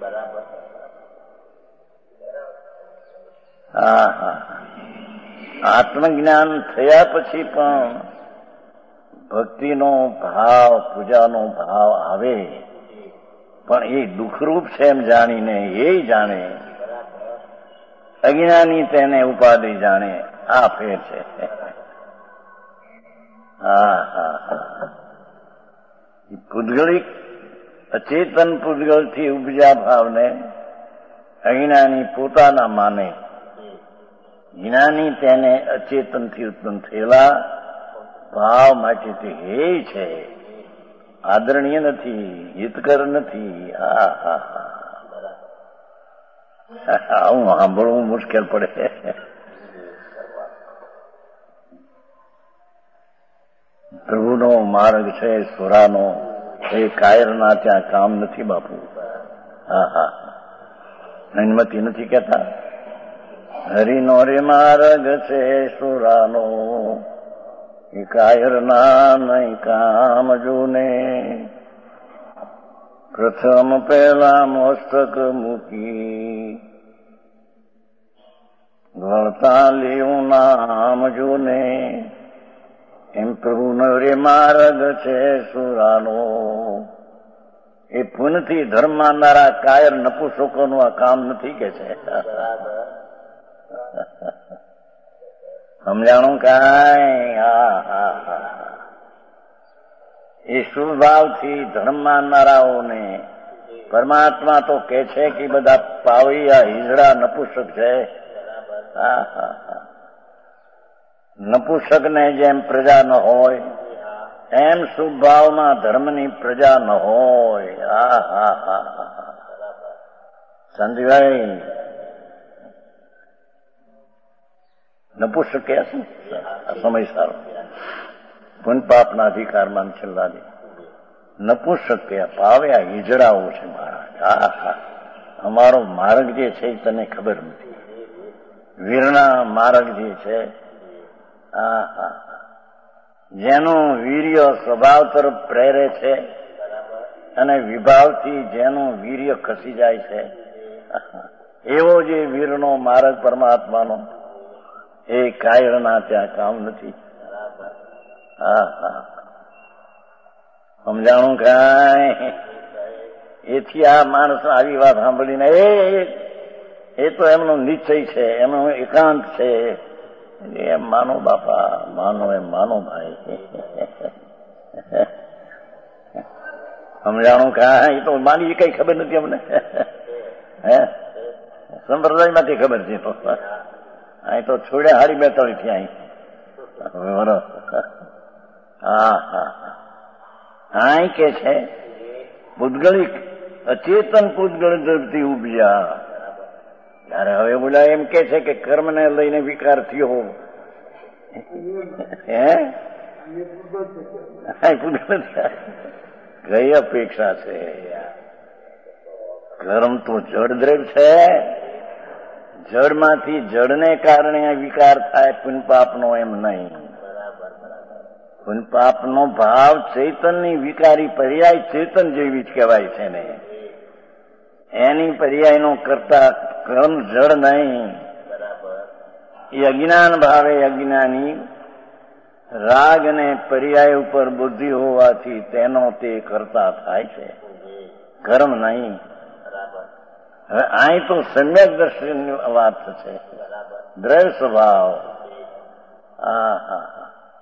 હા હા, આત્મજ્ઞાન થયા પછી પણ ભક્તિનો ભાવ પૂજાનો ભાવ આવે, પણ એ દુઃખરૂપ છે એમ જાણીને એ જાણે, અજ્ઞાની તેને ઉપાધિ જાણે. આ ફેર છે. હા હા હા, પૂદગલિક અચેતન પૂદગલથી ઉપજા ભાવને અજ્ઞાની પોતાના માને, જ્ઞાની તેને અચેતનથી ઉત્પન્ન થયેલા ભાવ માટે તે હે છે, આદરણીય નથી, હિતકર નથી. હા હા હા, આવું સાંભળવું મુશ્કેલ પડે. પ્રભુનો માર્ગ છે સુરાનો, એ કાયરના ત્યાં કામ નથી બાપુ. હા હા, નૈનમતી નથી કહેતા, હરિનો રે માર્ગ છે સુરાનો, એ કાયરના નહીં કામ જોને. પ્રથમ પહેલા મસ્તક મૂકી વળતા લેવું નામ જોને. એમ પ્રભુનો રે માર્ગ છે સુરાનો. એ પુનથી ધર્મ માનનારા કાયર નપુસકોનું આ કામ નથી કે છે. સમજાણું કાંઈ? હા હા હા, એ શુભાવથી ધર્મ માનનારાઓને પરમાત્મા તો કે છે કે બધા પાવૈયા હિજડા નપુસક છે. હા હા હા, નપુસકને જેમ પ્રજા ન હોય એમ શુભાવમાં ધર્મની પ્રજા ન હોય. હા હા હા હા, સંજયભાઈ નપુસક કે શું સમય સારો પુન પાપના અધિકારમાં છેલ્લા દે નપુસક કે પાવ્યા હિજડાઓ છે મહારાજ. હા હા, અમારો માર્ગ જે છે એ તને ખબર નથી. વીરના માર્ગ જે છે, હા હા, જેનું વીર્ય સ્વભાવ તરફ પ્રેરે છે અને વિભાવથી જેનું વીર્ય ખસી જાય છે, એવો જે વીરનો માર્ગ પરમાત્માનો, એ કાયરના ત્યાં કામ નથી. હા હા, સમજાણું કાંઈ? એથી આ માણસ આવી વાત સાંભળીને એ એ તો એમનો નિશ્ચય છે, એમનો એકાંત છે. એમ માનો બાપા, માનો એમ માનો ભાઈ. સમજાણું કાંઈ? તો માની કઈ ખબર નથી અમને. હે સંપ્રદાયમાંથી ખબર છે. તો અહીં તો છોડ્યા હારી બેતાળી થી અહીં. હા હા, અહીં કે છે પૂદગલિક અચેતન પૂદગલ દ્રવ્યથી ઉપજ્યા. ત્યારે હવે બોલા એમ કે છે કે કર્મને લઈને વિકાર થયો. હે પૂદગલ કઈ અપેક્ષા છે? કર્મ તો જડ દ્રવ્ય છે, જડમાંથી જડને કારણે વિકાર થાય, પુનપાપનો એમ નહીં. પુનપાપનો ભાવ ચૈતનની વિકારી પર્યાય ચેતન જેવી જ કહેવાય છે ને. એની પર્યાયનો કરતા કર્મ જડ નહીં. એ અજ્ઞાન ભાવે અજ્ઞાની રાગ અને પર્યાય ઉપર બુદ્ધિ હોવાથી તેનો તે કરતા થાય છે, કર્મ નહીં. હવે અહીં તો સમ્યક દર્શનની વાત છે, દ્રવ્ય સ્વભાવ. હા હા,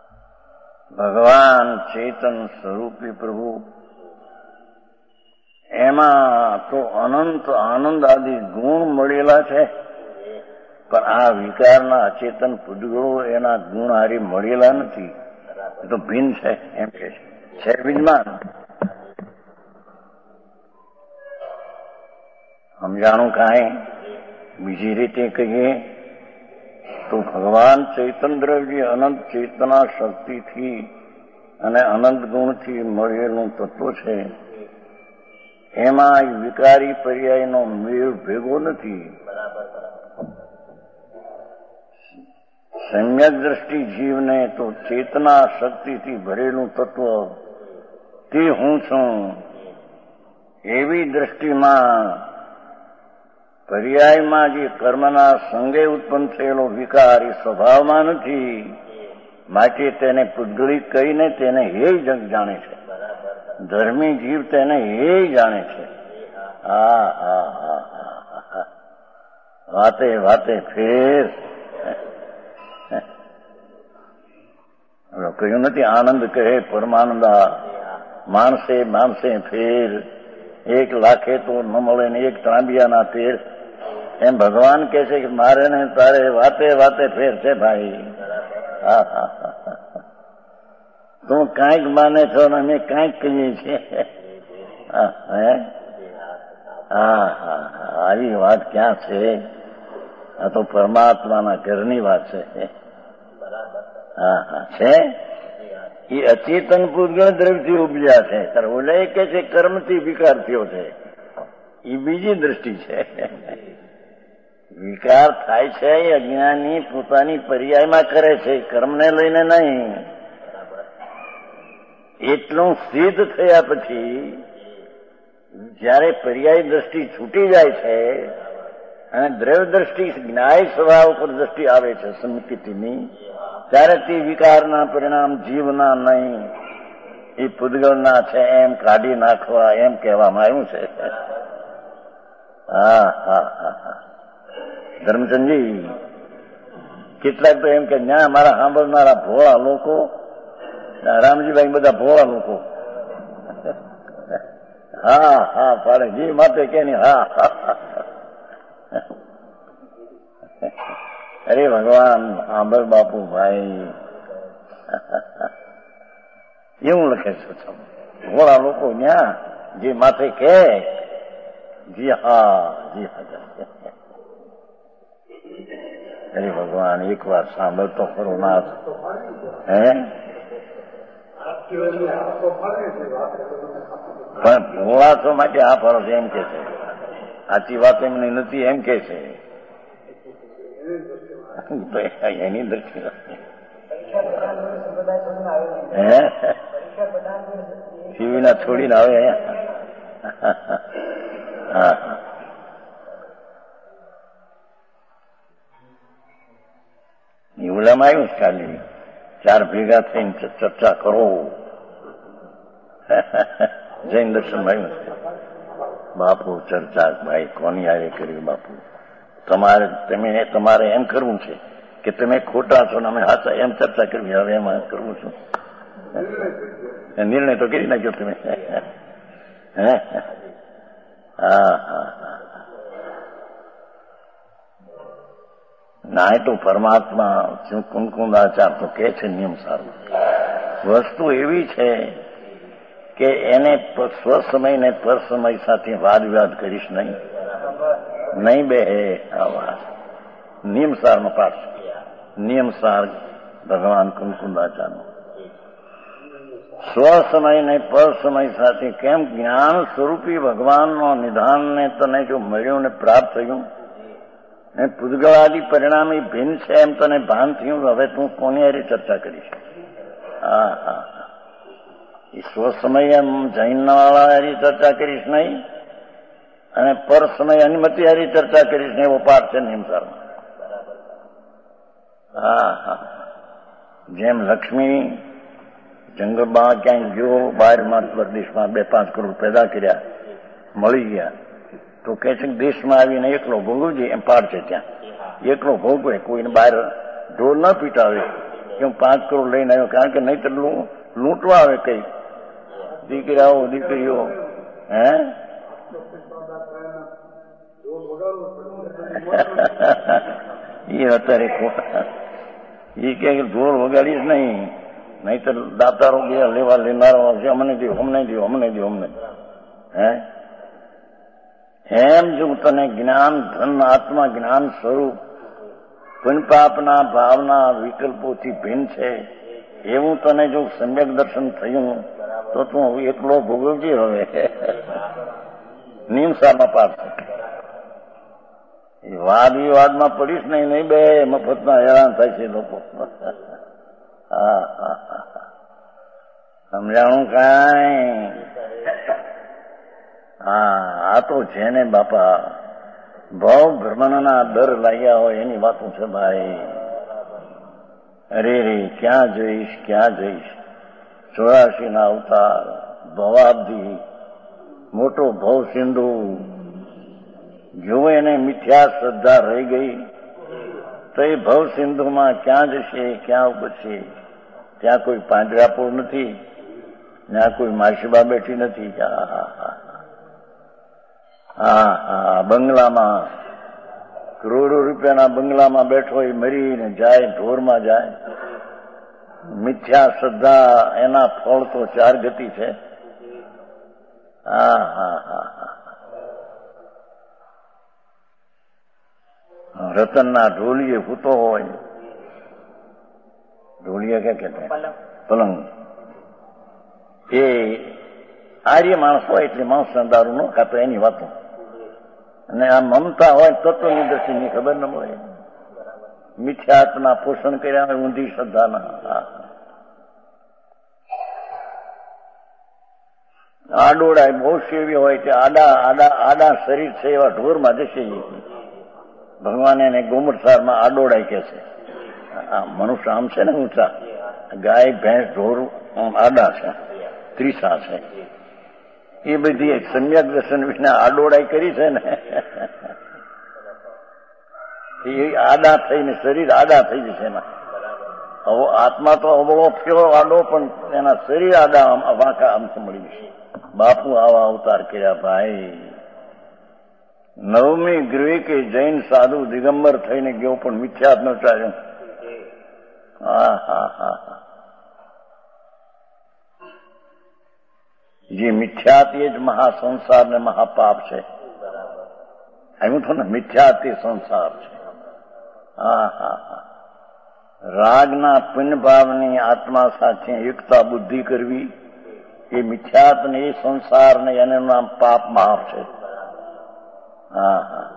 ભગવાન ચેતન સ્વરૂપી પ્રભુ એમાં તો અનંત આનંદ આદિ ગુણ મળેલા છે, પણ આ વિકારના અચેતન પૂતગળો એના ગુણ હારી મળેલા નથી. એ તો ભિન્ન છે એમ કે છે વિદ્યમાન. સમજાણું કાંઈ બીજી રીતે કહીએ તો ભગવાન ચૈતન દ્રવ્ય અનંત ચેતના શક્તિથી અને અનંત ગુણથી મળેલું તત્વ છે. એમાં વિકારી પર્યાયનો મેળ ભેગો નથી. સમ્યક દ્રષ્ટિ જીવને તો ચેતના શક્તિથી ભરેલું તત્વ તે હું છું એવી દ્રષ્ટિમાં પર્યાયમાં જે કર્મના સંગે ઉત્પન્ન થયેલો વિકાર એ સ્વભાવમાં નથી, માટે તેને પૂતગળી કહીને તેને હે જગ જાણે છે. ધર્મી જીવ તેને હે જાણે છે. હા હા હા હા વાતે વાતે ફેર કહ્યું નથી. આનંદ કહે પરમાનંદા, માણસે માણસે ફેર, એક લાખે તો ન મળે ને એક ત્રાંબિયાના તેર. એમ ભગવાન કહે છે કે મારે ને તારે વાતે વાતે ફેર છે ભાઈ. હા હા હા તું કાંઈક માને છો ને અમે કાંઈક કહીએ છીએ. હા હા હા આવી વાત ક્યાં છે? આ તો પરમાત્માના ઘરની વાત છે. હા હા છે. એ અચેતન પૂતગળ દ્રવ્યથી ઉપજ્યા છે. તારે ઓલા કે છે કર્મથી વિકાર થયો છે, એ બીજી દ્રષ્ટિ છે. વિકાર થાય છે એ અજ્ઞાની પોતાની પર્યાયમાં કરે છે, કર્મને લઈને નહીં. એટલું સિદ્ધ થયા પછી જયારે પર્યાય દ્રષ્ટિ છૂટી જાય છે અને દ્રવ્ય દ્રષ્ટિ જ્ઞાય સ્વભાવ પર દ્રષ્ટિ આવે છે સંકિતિની, ત્યારે તે વિકારના પરિણામ જીવના નહીં, એ પૂતગળના છે એમ કાઢી નાખવા એમ કહેવામાં આવ્યું છે. હા હા હા હા ધર્મચંદજી, કેટલાક તો એમ કે ન્યા મારા સાંભળનારા ભોળા લોકો, રામજીભાઈ બધા ભોળા લોકો. હા હા પાડે જી માટે કે નહીં. હા અરે ભગવાન સાંભળ બાપુ ભાઈ, એવું લખે છે. ભોળા લોકો ન્યા જે માથે કે જી હા જી હા. અરે ભગવાન એક વાર સાંભળતો ખરો નાથ. હે પણ ભોળા છો માટે આ ફરજ એમ કે છે, સાચી વાત એમની નથી એમ કે છે. એની દ્રષ્ટિ હે ટીવીના છોડીને આવે અહીંયા. ઓલામાં આવ્યું ખાલી ચાર ભેગા થઈને ચર્ચા કરો. જૈન દર્શનમાં આવ્યું છે. બાપુ ચર્ચા ભાઈ કોની હારે કરી? બાપુ તમારે તમે તમારે એમ કરવું છે કે તમે ખોટા છો ને અમે હાચા, એમ ચર્ચા કરવી. હવે એમાં કરવું છું. નિર્ણય તો કરી નાખ્યો તમે. હે હા હા હા ના, તો પરમાત્મા કુંકુંદાચાર તો કે છે નિયમ સારું. વસ્તુ એવી છે કે એને સ્વસમય ને પરસમય સાથે વાદ વિવાદ કરીશ નહીં, નહીં બે આ વાત. નિયમસારનો પાઠ છે. નિયમસાર ભગવાન કુંકુંદાચારનો. સ્વસમય ને પરસમય સાથે કેમ? જ્ઞાન સ્વરૂપી ભગવાનનો નિધાનને તને જો મળ્યું ને પ્રાપ્ત થયું ને પૂતગળાદિ પરિણામી ભિન્ન છે એમ તને ભાન થયું, હવે તું કોની હારે ચર્ચા કરીશ? હા હા એ સ્વસમય એમ જૈનવાળા હારી ચર્ચા કરીશ નહીં, અને પર સમય અનુમતિ હારી ચર્ચા કરીશ ને એવો પાઠ છે નિયમસારમાં. હા હા જેમ લક્ષ્મી જંગલમાં ક્યાંય ગયો, બહારમાં પરદેશમાં બે પાંચ કરોડ પેદા કર્યા, મળી ગયા, તો કે છે દેશમાં આવીને એકલો ભોગવજે એમ પાડ છે. ત્યાં એકલો ભોગવે, કોઈને બહાર ઢોર ન પીટાવે. એમ પાંચ કરોડ લઈને આવ્યો, કારણ કે નહીં તો લૂંટવા આવે કઈ દીકરાઓ દીકરીઓ. હે એ અત્યારે એ કે ઢોલ વગાડીશ નહીં, નહીં તો દાતારો ગયા લેવા લેનારો છે, અમને દો અમને દો અમને દો અમને. હે એમ જો તને જ્ઞાન ધન આત્મા જ્ઞાન સ્વરૂપ પુણ્યપાપના ભાવના વિકલ્પોથી ભિન્ન છે એવું તને જો સમ્યક દર્શન થયું તો તું એકલો ભોગવજે. હવે નિયમસામાં પાડશે. વાદ વિવાદમાં પડીશ નહીં, નહીં બે મફતમાં હેરાન થાય છે લોકો. હા હા સમજાણું કાંઈ? હા આ તો છે ને બાપા, ભાવ ભ્રમણના દર લાગ્યા હોય એની વાતો છે ભાઈ. અરે રે ક્યાં જઈશ ક્યાં જઈશ. ચોરાશી ના અવતાર, ભવાબ્ધિ, મોટો ભવ સિંધુ. જો એને મિથ્યા શ્રદ્ધા રહી ગઈ તો એ ભવ સિંધુમાં ક્યાં જશે, ક્યાં ઉપજશે? ત્યાં કોઈ પાંજરાપોળ નથી, ત્યાં કોઈ માસીબા બેઠી નથી. હા હા બંગલામાં કરોડો રૂપિયાના બંગલામાં બેઠો એ મરીને જાય, ઢોરમાં જાય. મિથ્યા શ્રદ્ધા એના ફળ તો ચાર ગતિ છે. હા હા હા હા રતનના ઢોલીએ સૂતો હોય, ઢોલીએ કે કહેતા પલંગ, એ આર્ય માણસ હોય એટલે માણસના દારૂ ન ખાતો એની વાતો. અને આ મમતા હોય તત્વની દ્રષ્ટિની ખબર ન મળે. મિથ્યાત્મના પોષણ કર્યા હોય ઊંધી શ્રદ્ધાના. આડોળાય બહુ સેવી હોય તે આડા આડા આડા શરીર છે એવા ઢોરમાં જશે. ભગવાન એને ગોમટસારમાં આડોળાય કે છે. મનુષ્ય આમ છે ને ઊંચા, ગાય ભેંસ ઢોર આડા છે, ત્રીસા છે. એ બધી એક સમ્યક દર્શન વિના આડોળાઈ કરી છે ને, એ આડા થઈને શરીર આડા થઈ જશે એના. આત્મા તો અવળો થયો આડો, પણ એના શરીર આડા વાંકા આમ મળી જશે. બાપુ આવા અવતાર કર્યા ભાઈ. નવમી ગૃહે કે જૈન સાધુ દિગંબર થઈને ગયો પણ મિથ્યા ન ચાલ્યો. હા હા હા હા જે મિથ્યાત એ જ મહાસંસાર ને મહાપાપ છે. એમ તો ને મિથ્યાત એ સંસાર છે. હા હા હા રાગના પુણ્ય ભાવની આત્મા સાથે એકતા બુદ્ધિ કરવી એ મિથ્યાત ને એ સંસાર ને એનું નામ પાપ મહાપ છે. હા હા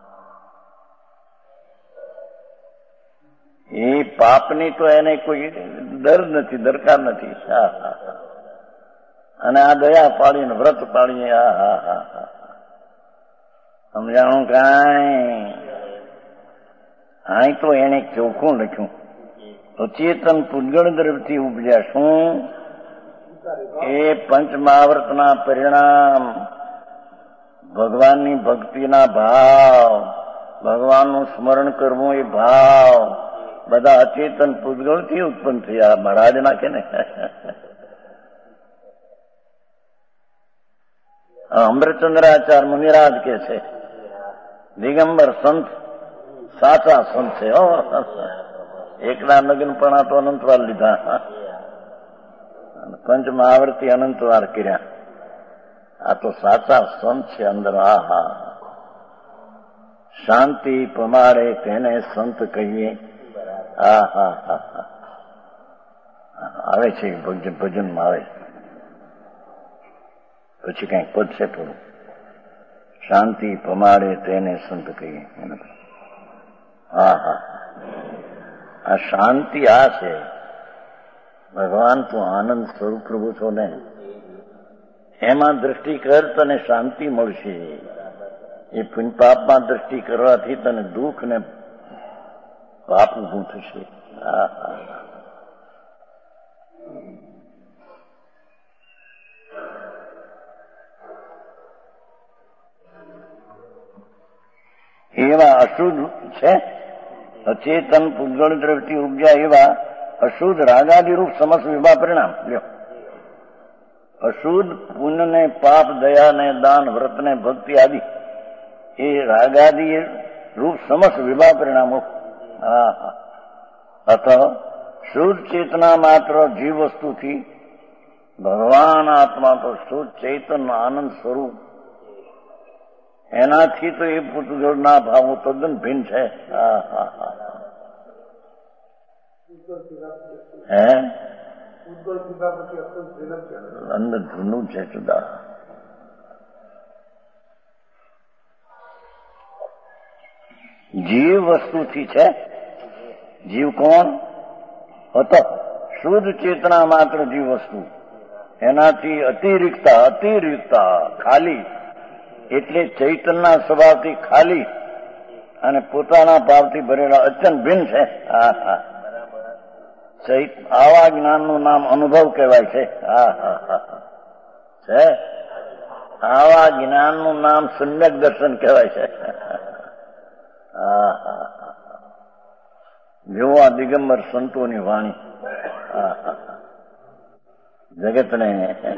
એ પાપની તો એને કોઈ ડર નથી, દરકાર નથી. હા હા અને આ દયા પાડીને વ્રત પાડીને હા હા હા હા સમજાણું કાંઈ? અહીં તો એને ચોખ્ખું લખ્યું, અચેતન પૂજગણ દ્રવ્યથી ઉપજ્યા. શું? એ પંચમહાવર્તના પરિણામ, ભગવાનની ભક્તિના ભાવ, ભગવાનનું સ્મરણ કરવું એ ભાવ બધા અચેતન પૂજગણથી ઉત્પન્ન થયા. મહારાજ નાખે ને અમૃતચંદ્રાચાર્ય મુનિરાજ કે છે દિગંબર સંત સાચા સંત છે. એકના લગ્નપણા તો અનંતવાર લીધા, પંચ મહાવર્તી અનંતવાર કર્યા. આ તો સાચા સંત છે અંદર. આ હા શાંતિ પમાડે તેને સંત કહીએ. હા હા હા હા આવે છે ભજન ભજનમાં આવે પછી કઈક પદ છે થોડું, શાંતિ પમાડે તેને સંત કહીએ. હા હા આ શાંતિ આ છે. ભગવાન તું આનંદ સ્વરૂપ પ્રભુ છો ને, એમાં દ્રષ્ટિ કર તને શાંતિ મળશે. એ પુણ્ય પાપમાં દ્રષ્ટિ કરવાથી તને દુઃખ ને પાપ ઊભું થશે. હા હા એવા અશુદ્ધ છે, અચેતન પૂજગણ દ્રવ્યથી ઉપજ્યા એવા અશુદ્ધ રાગાદિરૂપ સમસ્ત વિવાહ પરિણામ. લ્યો, અશુદ્ધ પુણ્ય ને પાપ, દયા ને દાન, વ્રત ને ભક્તિ આદિ એ રાગાદિ रूप समस्त विभाग परिणामो। हाँ हाँ अतः शुद्ध चेतना मात्र जीव वस्तु थी, भगवान आत्मा तो शुद्ध चैतन्य आनंद स्वरूप, एनाथी तो ये पुतगળના ભાવો તદ્દન ભિન્ન છે। હા હા હા હે અંદર જૂનું છે જુદા। જીવ વસ્તુથી છે। જીવ કોણ? અત શુદ્ધ ચેતના માત્ર જીવ વસ્તુ, એનાથી અતિરિક્તા અતિરિક્તા ખાલી, એટલે ચૈતનના સ્વભાવથી ખાલી અને પોતાના ભાવથી ભરેલા અત્યંત ભિન્ન છે। હા હા આવા જ્ઞાનનું નામ અનુભવ કહેવાય છે। હા હા હા છે આવા જ્ઞાનનું નામ સમ્યક દર્શન કહેવાય છે। હા હા જોવા દિગંબર સંતોની વાણી। હા હા જગતને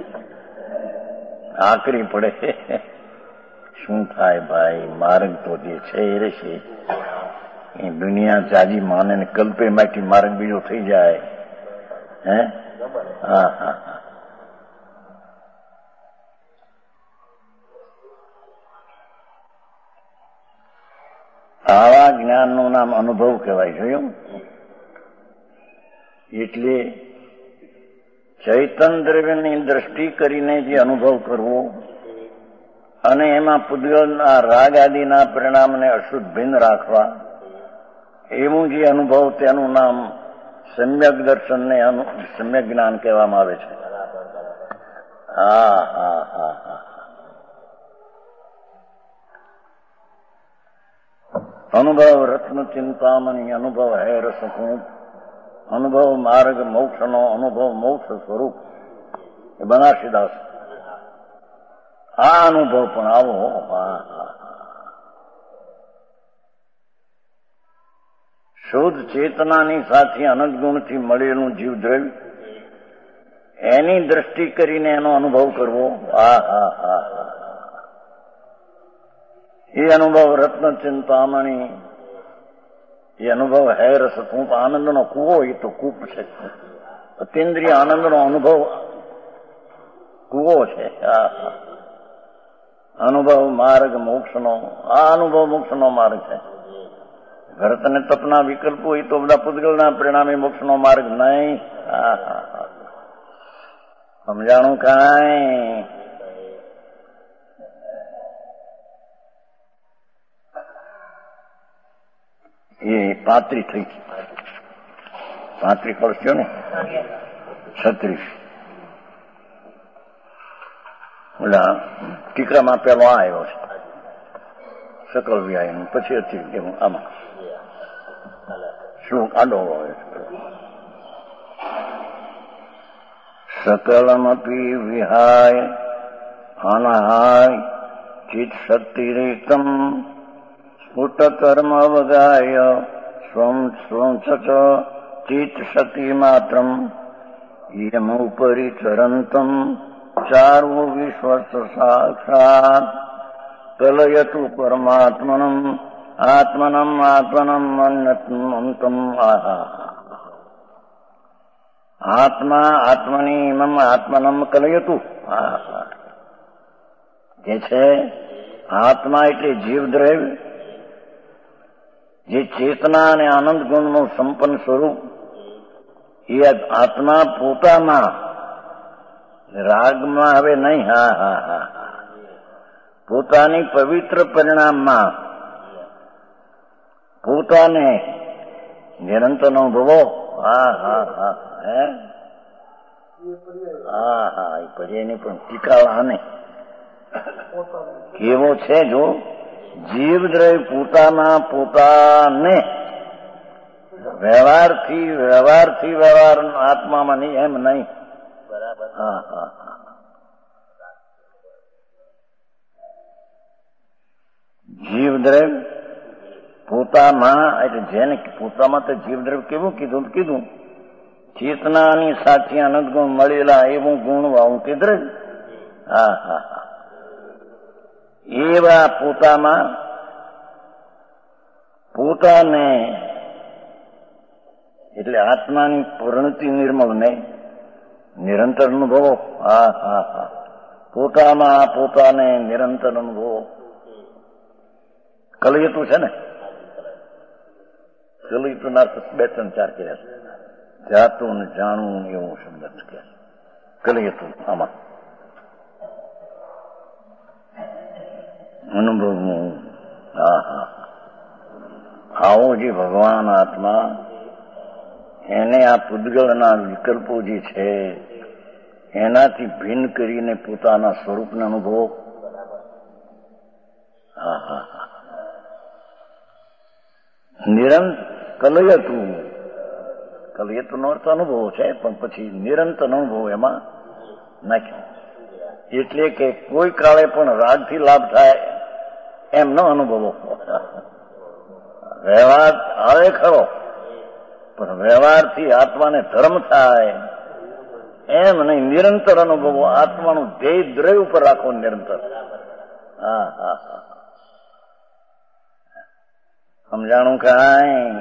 આકરી પડે। શું થાય ભાઈ, માર્ગ તો જે છે એ રહેશે। એ દુનિયા ચાજી માને ને કલ્પે માંથી માર્ગ બીજો થઈ જાય। હે હા હા આવા જ્ઞાનનું નામ અનુભવ કહેવાય। જોયું? એટલે ચૈતન દ્રવ્યની દ્રષ્ટિ કરીને જે અનુભવ કરવો અને એમાં પૂતગલના રાગ આદિના પરિણામને અશુદ્ધ ભિન્ન રાખવા, એવું જે અનુભવ તેનું નામ સમ્યક દર્શનને સમ્યક જ્ઞાન કહેવામાં આવે છે। હા હા હા હા અનુભવ રત્ન ચિંતામણી, અનુભવ હે રસકૂપ, અનુભવ માર્ગ મોક્ષનો, અનુભવ મોક્ષ સ્વરૂપ। એ બનારસીદાસ આ અનુભવ પણ આવો। શુદ્ધ ચેતનાની સાથે અનંત ગુણથી મળેલું જીવદ્રવ્ય, એની દ્રષ્ટિ કરીને એનો અનુભવ કરવો। હા હા હા એ અનુભવ રત્ન ચિંતામણી, એ અનુભવ હે રસકૂપ, આનંદનો કૂવો એ તો કૂપ છે। અતિન્દ્રિય આનંદનો અનુભવ કૂવો છે। હા હા અનુભવ માર્ગ મોક્ષનો, આ અનુભવ મોક્ષનો માર્ગ છે। ભરત અને તપના વિકલ્પો એ તો બધા પૂતગલના પરિણામે મોક્ષનો માર્ગ નહીં। હા હા હા સમજાણું કાંઈ? એ પાંત્રી થઈ, પાંત્રી વર્ષ થયો ને, છત્રીસ ઓલા ટીકામાં પેલો આ આવ્યો છે સકલ વ્યાય, પછી હતી આમાં શું આડો હોય સકલમપી વિહાય અનહાય ચિત શક્તિરેકમ સ્ફુટ કર્મ અવગાય સ્વમ સ્વમ સચ ચિત શક્તિ માત્રમ યમ ઉપરી ચરંતમ ચારુ વિશ્વસ્ત સાક્ષાત કલયતુ પરમાત્મનમ આત્મનમ આત્મનમ મન્યતમ આહા આત્મા આત્મની મમ આત્મનમ કલયતુ। આહા જે છે આત્મા એટલે જીવદ્રવ્ય, જે ચેતના અને આનંદ ગુણનું સંપન્ન સ્વરૂપ, એ આત્મા પોતામાં રાગમાં હવે નહીં। હા હા હા પોતાની પવિત્ર પરિણામમાં પોતાને નિરંતર અનુભવો। હા હા હા હે હા હા એ પર્યાયની પણ ટીકા આને કેવો છે? જો જીવદ્રવ્ય પોતાના પોતાને વ્યવહારથી વ્યવહારથી વ્યવહાર આત્મામાં નહીં, એમ નહીં। બરાબર હા હા હા જીવદ્રવ્ય પોતામાં, એટલે જેને પોતામાં તો જીવદ્રવ્ય કેવું કીધું કીધું ચેતનાની સાથે અનંત ગુણ મળેલા એવું ગુણ વાવું તે દ્રવ્ય। હા હા હા એવા પોતામાં પોતાને એટલે આત્માની પરિણતિ નિર્મળ નહીં, નિરંતર અનુભવો. હા હા હા પોતામાં પોતાને નિરંતર અનુભવો. કલયુતું છે ને, કલયુતુના બે ત્રણ ચાર કર્યા છે. જાતું ને જાણવું એવું શબ્દ કે કલયુતું. આમાં અનુભવવું. હા હા આવો જે ભગવાન આત્મા એને આ પૂદગળના વિકલ્પો જે છે એનાથી ભિન્ન કરીને પોતાના સ્વરૂપનો અનુભવ. હા હા હા નિરંતર કલયતું. કલયતું નો અર્થ અનુભવ છે, પણ પછી નિરંતર અનુભવ એમાં નાખ્યો. એટલે કે કોઈ કાળે પણ રાગથી લાભ થાય એમ ન અનુભવો. વ્યવહાર આવે ખરો, પણ વ્યવહારથી આત્માને ધર્મ થાય એમ નહીં, નિરંતર અનુભવો. આત્માનું ધ્યેય દ્રવ્ય ઉપર રાખો નિરંતર. હા હા હા સમજાણું કાંઈ?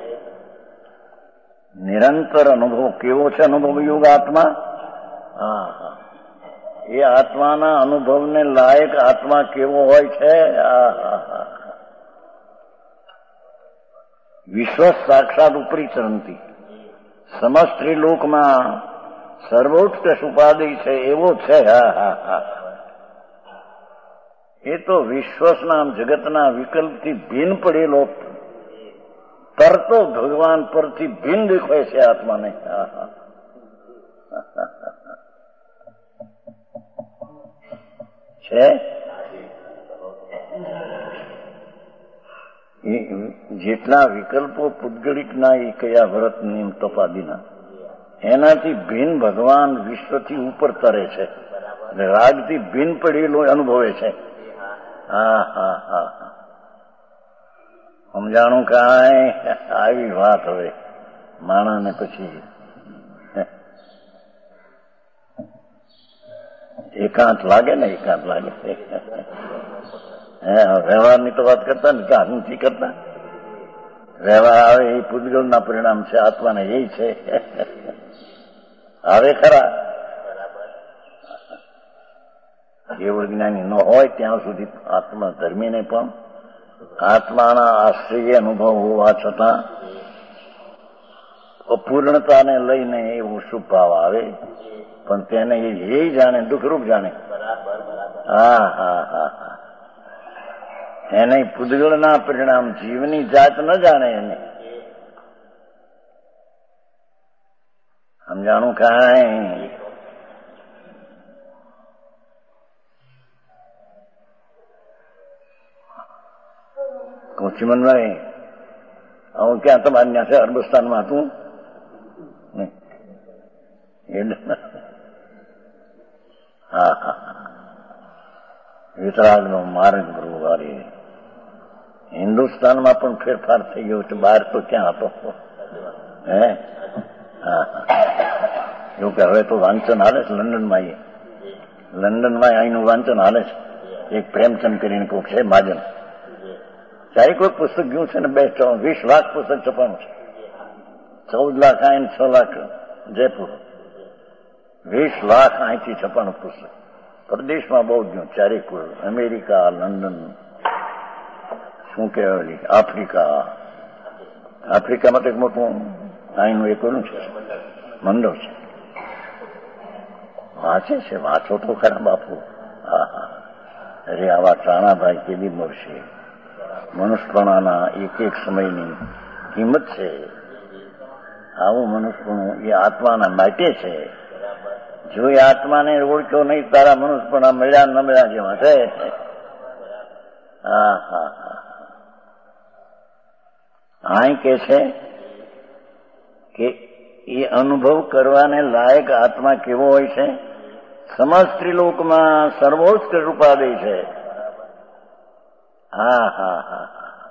નિરંતર અનુભવ કેવો છે? અનુભવ યુગ આત્મા. હા હા એ આત્માના અનુભવને લાયક આત્મા કેવો હોય છે? હા હા હા વિશ્વ સાક્ષાત ઉપરી ચરંતી સમસ્ત ત્રિલોકમાં સર્વોત્કૃષ્ટ ઉપાધિ છે એવો છે. હા હા હા એ તો વિશ્વના જગતના વિકલ્પથી ભિન્ન પડેલો તરતો ભગવાન પરથી ભિન્ન દેખાય છે આત્માને. હા હા છે જેટલા વિકલ્પો પૂદગળિકના એ કયા વ્રત નિયમ તપાદીના એનાથી ભિન્ન ભગવાન વિશ્વથી ઉપર તરે છે, રાગથી ભિન્ન પડેલો અનુભવે છે. હા હા હા સમજાણું કાંઈ? આવી વાત હવે માણસને પછી એકાંત લાગે ને, એકાંત લાગે. હે વ્યવહારની તો વાત કરતા ને ક્યાં નથી કરતા. વ્યવહાર આવે એ પૂદગળના પરિણામ છે, આત્માને એ છે. આવે ખરા કેવળ જ્ઞાની ન હોય ત્યાં સુધી આત્મા ધર્મીને પણ આત્માના આશ્રય અનુભવ હોવા છતાં અપૂર્ણતાને લઈને એવો શુભ ભાવ આવે, પણ તેને એ જાણે દુઃખરૂપ જાણે. હા હા હા હા એને પૂદગળના પરિણામ જીવની જાત ન જાણે. એને સમજાણું કાંઈ? ચિમનભાઈ હું ક્યાં તમારી ત્યાં છે? અરબસ્તાનમાં હતું. હા હા વિતરાગ નો માર્ગ ગુરુવારી હિન્દુસ્તાનમાં પણ ફેરફાર થઈ ગયો છે. બહાર તો ક્યાં હતો? હે હા એવું કે હવે તો વાંચન હાલે છે લંડનમાં. એ લંડનમાં અહીંનું વાંચન હાલે છે. એક પ્રેમચંદ કરીને કોઈક છે મહાજન, ચારે કોઈ પુસ્તક ગયું છે ને બે વીસ લાખ પુસ્તક છપાણું છે. ચૌદ લાખ અહીં છ લાખ જયપુર, વીસ લાખ અહીંથી છપાણું પુસ્તક. પ્રદેશમાં બહુ ગયું ચારે કોઈ, અમેરિકા, લંડન, શું કહેવાય આફ્રિકા. આફ્રિકામાં તો એક મોટું અહીંનું એક ઓલું છે મંડળ છે. વાંચે છે, વાંચો તો ખરા બાપુ. હા હા અરે આવા ચાણાભાઈ કેવી મળશે. મનુષ્યપણાના એક એક સમયની કિંમત છે. આવું મનુષ્યપણું એ આત્માના માટે છે. જો એ આત્માને ઓળખ્યો નહીં તારા મનુષ્યપણા મળ્યા ન મળ્યા જેવા છે. હા હા હા અહીં કે છે કે એ અનુભવ કરવાને લાયક આત્મા કેવો હોય છે? સમસ્ત ત્રિલોકમાં સર્વોત્કૃષ્ટ ઉપાધિ છે. હા હા હા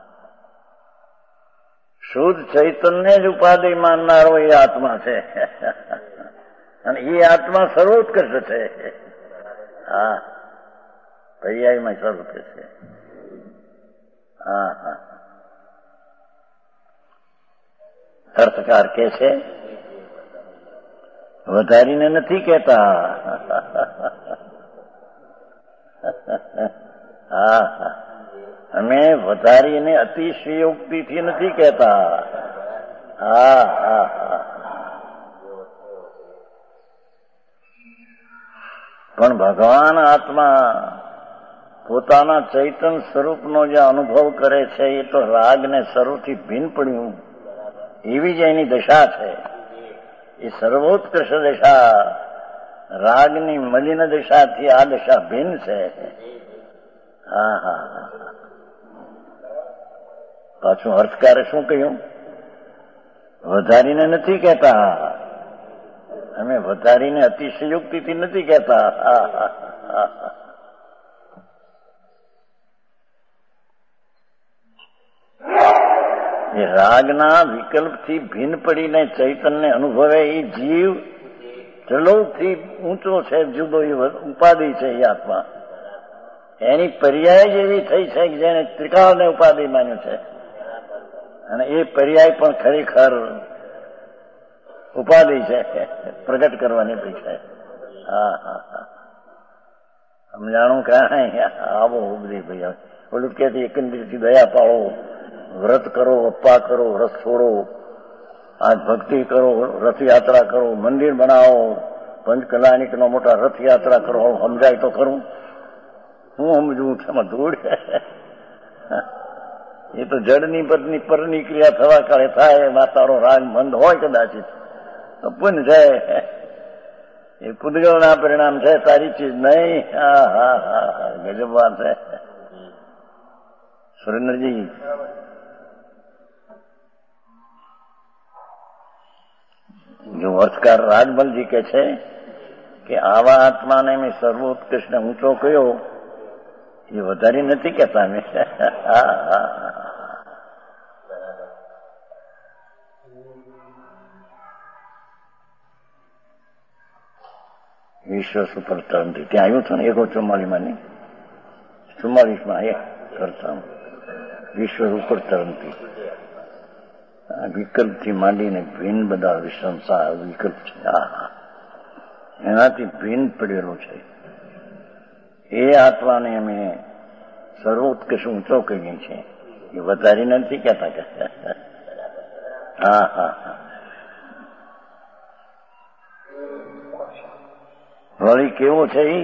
શુદ્ધ ચૈતન્ય જ ઉપાધિ માનનારો એ આત્મા છે. અને એ આત્મા સર્વોત્કૃષ્ટ છે. હા પર્યાયમાં સર્વોત્કૃષ્ટ છે. હા હા અર્થકાર કે છે, વધારીને નથી કહેતા. હા હા, અમે વધારીને અતિશયોક્તિથી નથી કહેતા. હા હા હા, પણ ભગવાન આત્મા પોતાના ચૈતન સ્વરૂપનો જે અનુભવ કરે છે એ તો રાગને શરૂથી ભિન્ન પડ્યું એવી જ એની દશા છે. એ સર્વોત્કૃષ્ટ દશા રાગની મલિન દશાથી આ દશા ભિન્ન છે. હા હા હા, પાછું અર્થકારે શું કહ્યું? વધારીને નથી કહેતા, અમે વધારીને અતિશયોક્તિથી નથી કહેતા. હા હા હા, એ રાગના વિકલ્પથી ભિન્ન પડીને ચૈતન્ય અનુભવે એ જીવ ત્રિલોકથી ઊંચો છે, જુદો એ ઉપાધિ છે. એ આત્મા એની પર્યાય જ એવી થઈ છે કે જેને ત્રિકાળને ઉપાધિ માન્યું છે, અને એ પર્યાય પણ ખરેખર ઉપાધિ છે, પ્રગટ કરવાની અપેક્ષા. હા હા હા, સમજાણું કાંઈ? આવો બધી ભાઈ ઓલું ક્યાંથી એકંદરથી દયા પાડો, વ્રત કરો, અપ્પા કરો, રસ છોડો, આજ ભક્તિ કરો, રથયાત્રા કરો, મંદિર બનાવો, પંચકલાનિકનો મોટા રથયાત્રા કરો. સમજાય તો ખરું? હું સમજવું એમાં ધૂળ. એ તો જડની પદની પરની ક્રિયા થવા કાળે થાય. એમાં તારો રાગ મંદ હોય કદાચિત તો પુન છે. એ પૂતગલના પરિણામ છે, તારી ચીજ નહીં. હા હા હા, ગજબ વાત છે સુરેન્દ્રજી. જો અર્થકાર રાજમલજી કે છે કે આવા આત્માને મેં સર્વોત્કૃષ્ટ ઊંચો કયો, એ વધારી નથી કહેતા મેં. હા હા, વિશ્વ સુપર તરંતી ત્યાં આવ્યું હતું ને એકો ચુમ્માલીસ માં નહીં, ચુમ્માલીસ માં એક કરતા વિશ્વ ઉપર તરંતી વિકલ્પથી માંડીને ભિન્ન બધા સંસાર વિકલ્પ છે. હા, એનાથી ભિન્ન પડેલું છે. એ આત્માને અમે સર્વોત્કૃષ્ટ ઊંચો કહીએ છીએ, એ વધારી નથી કહેતા. કે હા હા હા, વળી કેવો છે એ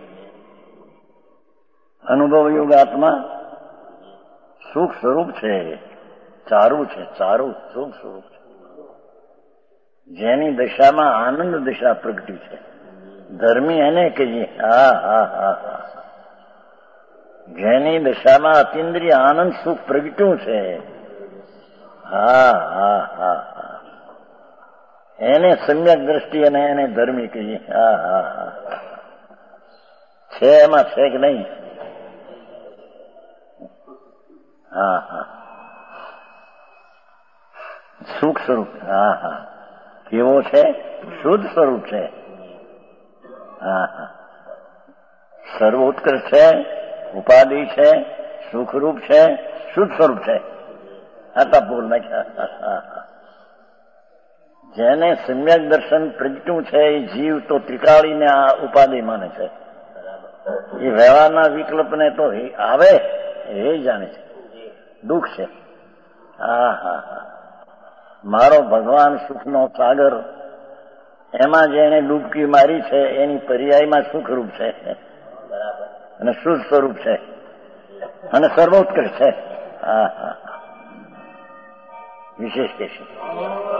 અનુભવ યોગ આત્મા? સુખ સ્વરૂપ છે, ચારું છે, ચારું સુખ સ્વરૂપ છે, જેની દશામાં આનંદ દશા પ્રગટી છે. ધર્મી એને કહીએ. હા હા હા હા, જેની દશામાં અતિન્દ્રિય આનંદ સુખ પ્રગટ્યું છે. હા હા હા હા, એને સમ્યક દ્રષ્ટિ અને એને ધર્મી કહીએ. હા હા હા, છે એમાં છે કે નહીં? હા હા, સુખ સ્વરૂપ. હા હા, કેવો છે? શુદ્ધ સ્વરૂપ છે. હા હા, સર્વોત્કૃષ્ટ છે, ઉપાધિ છે, સુખરૂપ છે, શુદ્ધ સ્વરૂપ છે. આટલા બોલ નાખ્યા. જેને સમ્યક દર્શન પ્રગટ્યું છે એ જીવ તો ત્રિકાળીને આ ઉપાધિ માને છે. એ વ્યવહારના વિકલ્પને તો આવે એ જાણે છે, દુઃખ છે. હા હા હા, મારો ભગવાન સુખનો સાગર, એમાં જેને ડૂબકી મારી છે એની પર્યાયમાં સુખરૂપ છે અને શુદ્ધ સ્વરૂપ છે અને સર્વોત્કૃષ્ટ છે. હા હા, વિશેષ કે છે.